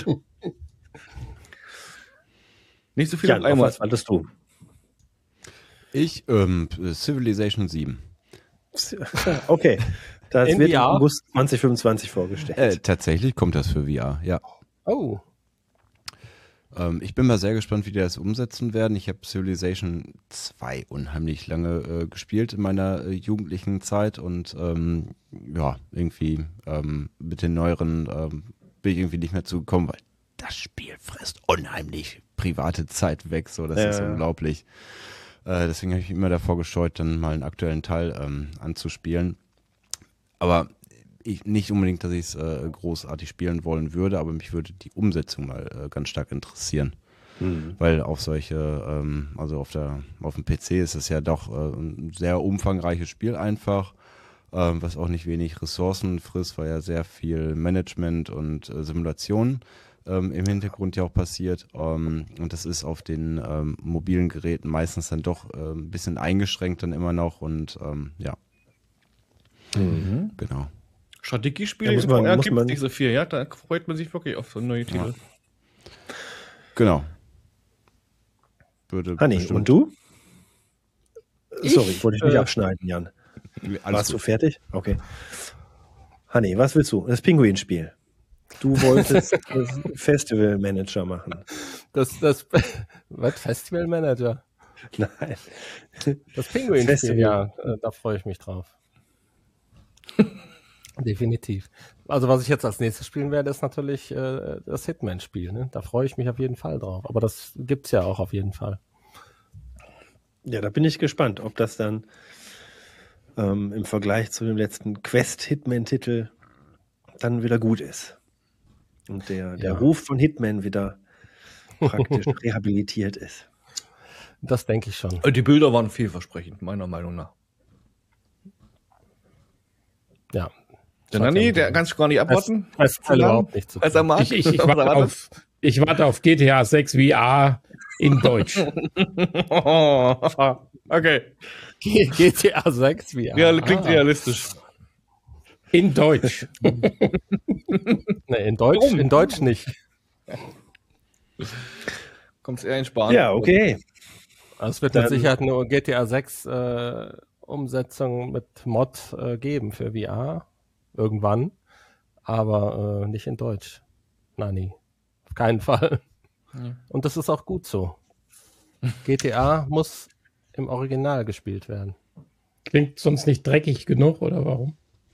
Nicht so viel auf einmal. Was wartest du? Ich, Civilization 7. Okay. Das wird im August 2025 vorgestellt. Tatsächlich kommt das für VR, ja. Oh. Ich bin mal sehr gespannt, wie die das umsetzen werden. Ich habe Civilization 2 unheimlich lange gespielt in meiner jugendlichen Zeit und irgendwie mit den neueren bin ich irgendwie nicht mehr zugekommen, weil das Spiel frisst unheimlich private Zeit weg, so das ist unglaublich. Deswegen habe ich mich immer davor gescheut, dann mal einen aktuellen Teil anzuspielen. Aber nicht unbedingt, dass ich es großartig spielen wollen würde, aber mich würde die Umsetzung mal ganz stark interessieren. Weil auf solche, also auf dem PC ist es ja doch ein sehr umfangreiches Spiel einfach, was auch nicht wenig Ressourcen frisst, weil ja sehr viel Management und Simulation im Hintergrund ja auch passiert. Und das ist auf den mobilen Geräten meistens dann doch ein bisschen eingeschränkt dann immer noch und ja. Genau. Strategiespiele gibt es nicht so viel, ja, da freut man sich wirklich auf so neue Titel. Genau. Hanni, und du? Sorry, wollte ich nicht abschneiden, Jan. Warst du fertig? Okay. Hanni, was willst du? Das Pinguinspiel. Du wolltest Festival Manager machen. Was? Festival Manager? Nein. Das Pinguinspiel, ja, da freue ich mich drauf. Definitiv. Also was ich jetzt als nächstes spielen werde, ist natürlich das Hitman-Spiel. Ne? Da freue ich mich auf jeden Fall drauf. Aber das gibt's ja auch auf jeden Fall. Ja, da bin ich gespannt, ob das dann im Vergleich zu dem letzten Quest-Hitman-Titel dann wieder gut ist. Und der Ruf von Hitman wieder praktisch rehabilitiert ist. Das denke ich schon. Die Bilder waren vielversprechend, meiner Meinung nach. Ja. Der Nanni, der kannst du gar nicht abwarten. Das überhaupt nicht zu tun. Ich warte auf GTA 6 VR in Deutsch. Okay. GTA 6 VR. Ja, klingt realistisch. In Deutsch. Nee, in Deutsch nicht. Kommt es eher in Spanien. Ja, okay. Also es wird mit Sicherheit eine GTA 6 Umsetzung mit Mod geben für VR. Irgendwann. Aber nicht in Deutsch. Nein, nie. Auf keinen Fall. Ja. Und das ist auch gut so. GTA muss im Original gespielt werden. Klingt sonst nicht dreckig genug, oder warum?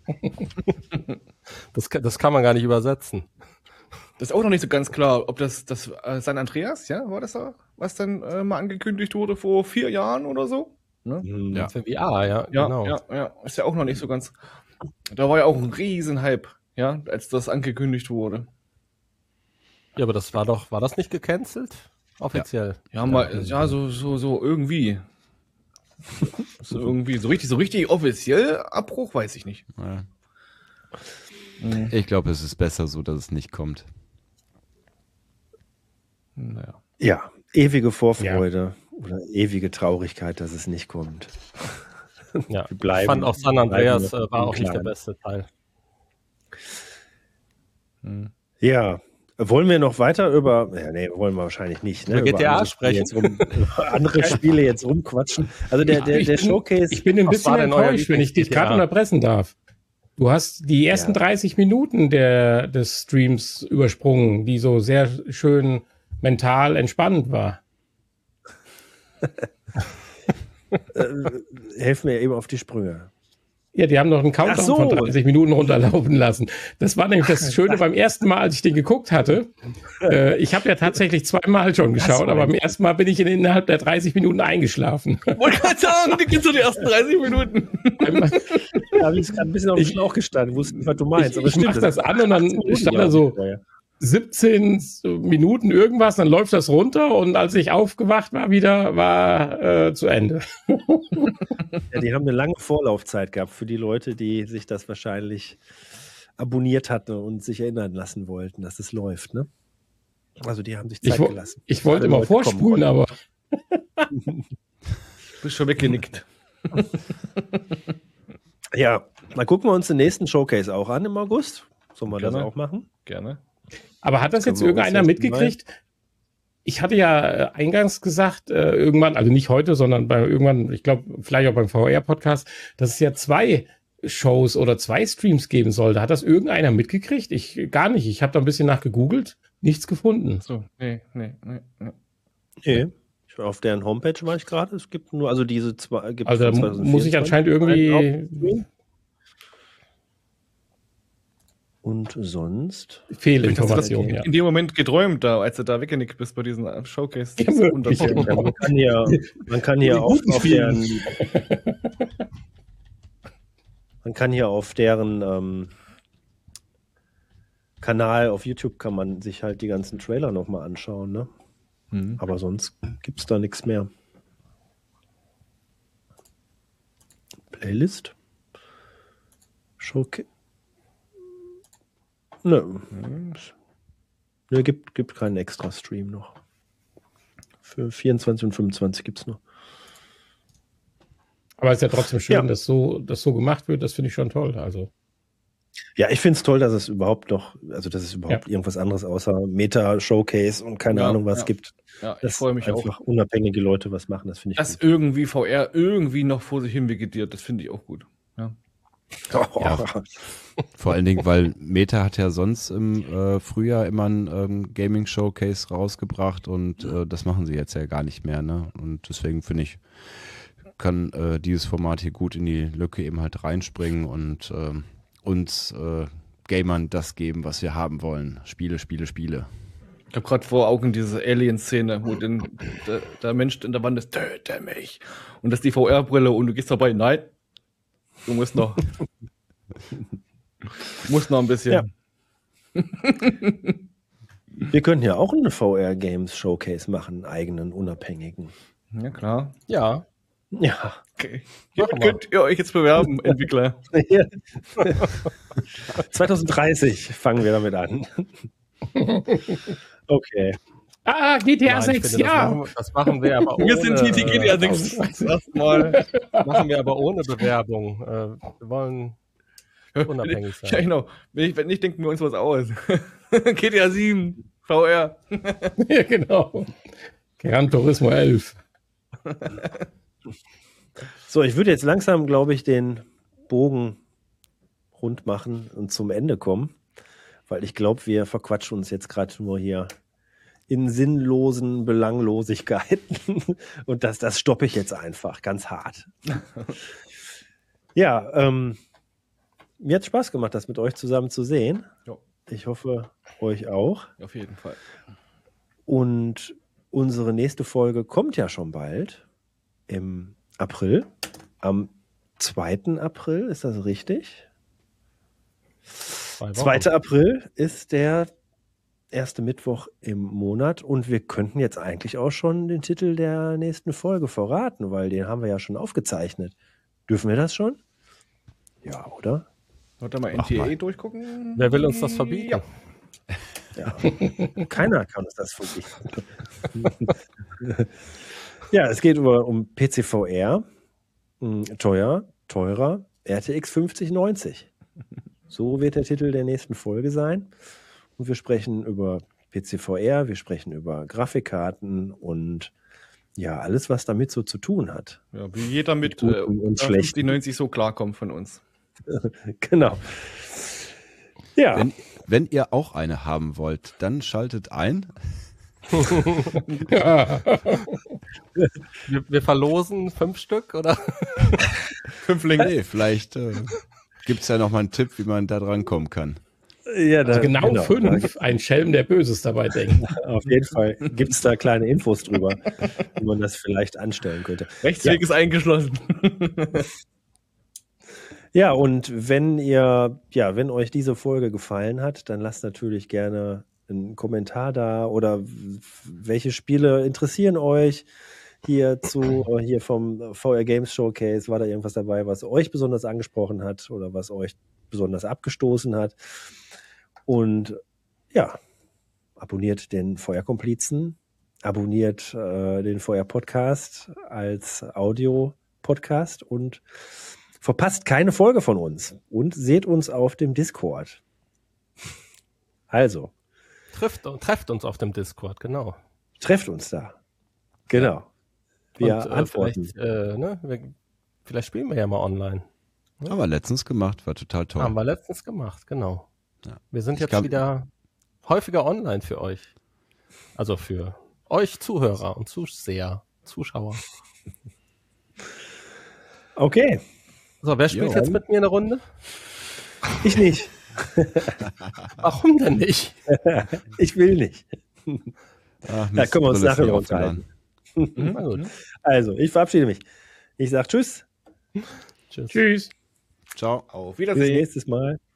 Das kann man gar nicht übersetzen. Das ist auch noch nicht so ganz klar, ob das San Andreas, ja, war das da, was dann mal angekündigt wurde vor 4 Jahren oder so? Ne? Ja. Für VR, ja, genau. Ja, ist ja auch noch nicht so ganz. Da war ja auch ein riesen Hype, ja, als das angekündigt wurde. Ja, aber das war das nicht gecancelt? Offiziell. Ja, so irgendwie. So richtig offiziell Abbruch, weiß ich nicht. Ja. Ich glaube, es ist besser so, dass es nicht kommt. Naja. Ja, ewige Vorfreude oder ewige Traurigkeit, dass es nicht kommt. Ja, ich fand auch San Andreas war auch nicht der beste Teil. Ja, wollen wir noch weiter über, wollen wir wahrscheinlich nicht, ne? Über GTA sprechen. Andere Spiele jetzt rumquatschen. Also der Showcase. Ich bin ein bisschen enttäuscht, wenn ich dich gerade unterbrechen darf. Du hast die ersten 30 Minuten des Streams übersprungen, die so sehr schön mental entspannend war. Helf mir eben auf die Sprünge. Ja, die haben noch einen Countdown von 30 Minuten runterlaufen lassen. Das war nämlich das Schöne beim ersten Mal, als ich den geguckt hatte. Ich habe ja tatsächlich 2-mal schon geschaut, aber beim ersten Mal bin ich innerhalb der 30 Minuten eingeschlafen. Wollte gerade sagen, die gibt's so die ersten 30 Minuten. Da habe ich gerade ein bisschen auf dem Schlauch gestanden, wusste nicht, was du meinst. Ich mache das an und dann stand da so 17 Minuten irgendwas, dann läuft das runter und als ich aufgewacht war, war zu Ende. Ja, die haben eine lange Vorlaufzeit gehabt für die Leute, die sich das wahrscheinlich abonniert hatten und sich erinnern lassen wollten, dass es läuft, ne? Also die haben sich Zeit gelassen. Ich wollte immer vorspulen, aber du bist schon weggenickt. Ja, dann gucken wir uns den nächsten Showcase auch an im August. Sollen wir das auch machen? Gerne. Aber hat das jetzt irgendeiner mitgekriegt? Ich hatte ja eingangs gesagt, irgendwann, also nicht heute, sondern irgendwann, ich glaube, vielleicht auch beim VR-Podcast, dass es ja 2 Shows oder 2 Streams geben sollte. Hat das irgendeiner mitgekriegt? Ich gar nicht. Ich habe da ein bisschen nachgegoogelt, nichts gefunden. So, nee. Auf deren Homepage war ich gerade. Es gibt nur, also diese 2. Also muss ich anscheinend irgendwie. Und sonst? Fehlinformation, in dem Moment geträumt, als du da weggenickt bist bei diesen Showcase. Man kann hier auf deren Kanal auf YouTube kann man sich halt die ganzen Trailer nochmal anschauen, ne? Aber sonst gibt es da nichts mehr. Playlist? Showcase? Nö. Gibt keinen extra Stream noch. Für 24 und 25 gibt es noch. Aber es ist ja trotzdem schön, dass so gemacht wird. Das finde ich schon toll. Also. Ja, ich finde es toll, dass es überhaupt irgendwas anderes außer Meta-Showcase und keine Ahnung was gibt. Ja, ich freue mich einfach unabhängige Leute was machen, das finde ich gut. Dass gut. irgendwie VR irgendwie noch vor sich hin vegetiert, das finde ich auch gut. Ja. Ja. Vor allen Dingen, weil Meta hat ja sonst im Frühjahr immer ein Gaming-Showcase rausgebracht und das machen sie jetzt ja gar nicht mehr, ne? Und deswegen finde ich, kann dieses Format hier gut in die Lücke eben halt reinspringen und uns Gamern das geben, was wir haben wollen. Spiele. Ich habe gerade vor Augen diese Alien-Szene, wo der Mensch in der Wand ist, töte mich. Und das ist die VR-Brille und du gehst dabei, nein, du musst noch ein bisschen. Ja. Wir könnten ja auch einen VR-Games-Showcase machen, einen eigenen, unabhängigen. Ja, klar. Ja. Okay. Könnt ihr euch jetzt bewerben, Entwickler? 2030 fangen wir damit an. Okay. GTA 6, ja. Das machen wir aber ohne. Wir sind hier die GTA 6 erstmal. Machen wir aber ohne Bewerbung. Wir wollen unabhängig sein. Ja, genau. Wenn nicht, denken wir uns was aus. GTA 7, VR. Ja, genau. Gran Turismo 11. So, ich würde jetzt langsam, glaube ich, den Bogen rund machen und zum Ende kommen, weil ich glaube, wir verquatschen uns jetzt gerade nur hier in sinnlosen Belanglosigkeiten und das stoppe ich jetzt einfach ganz hart. Ja, mir hat Spaß gemacht, das mit euch zusammen zu sehen. Ja. Ich hoffe, euch auch. Auf jeden Fall. Und unsere nächste Folge kommt ja schon bald. Im April. Am 2. April, ist das richtig? 2. April ist der erste Mittwoch im Monat und wir könnten jetzt eigentlich auch schon den Titel der nächsten Folge verraten, weil den haben wir ja schon aufgezeichnet. Dürfen wir das schon? Ja, oder? Wollt ihr mal NTA durchgucken? Wer will uns das verbieten? Ja. Keiner kann uns das verbieten. Ja, es geht um PCVR, teurer, RTX 5090. So wird der Titel der nächsten Folge sein. Und wir sprechen über PCVR, wir sprechen über Grafikkarten und ja, alles, was damit so zu tun hat. Ja, wie jeder mit 5090 so klarkommt von uns. Genau. Ja. Wenn ihr auch eine haben wollt, dann schaltet ein. Wir verlosen 5 Stück, oder? 5 Links. Nee, vielleicht gibt es ja noch mal einen Tipp, wie man da dran kommen kann. Ja, also genau 5. Ein Schelm, der Böses dabei denkt. Auf jeden Fall gibt es da kleine Infos drüber, wie man das vielleicht anstellen könnte. Rechtsweg ist eingeschlossen. Ja, und wenn euch diese Folge gefallen hat, dann lasst natürlich gerne einen Kommentar da oder welche Spiele interessieren euch hier vom VR Games Showcase. War da irgendwas dabei, was euch besonders angesprochen hat oder was euch besonders abgestoßen hat? Und ja, abonniert den VR-Komplizen, abonniert den VR-Podcast als Audio-Podcast und verpasst keine Folge von uns und seht uns auf dem Discord. Also. Trefft uns auf dem Discord, genau. Trefft uns da. Genau. Wir antworten. Vielleicht spielen wir ja mal online. Ja? Haben wir letztens gemacht, war total toll. Haben wir letztens gemacht, genau. Ja. Wir sind jetzt wieder häufiger online für euch. Also für euch Zuhörer und Zuschauer. Okay. So, wer spielt jetzt mit mir eine Runde? Ich nicht. Warum denn nicht? Ich will nicht. Ach, da können wir uns nachher noch unterhalten. Also, ich verabschiede mich. Ich sage Tschüss. Tschüss. Ciao. Auf Wiedersehen. Bis nächstes Mal.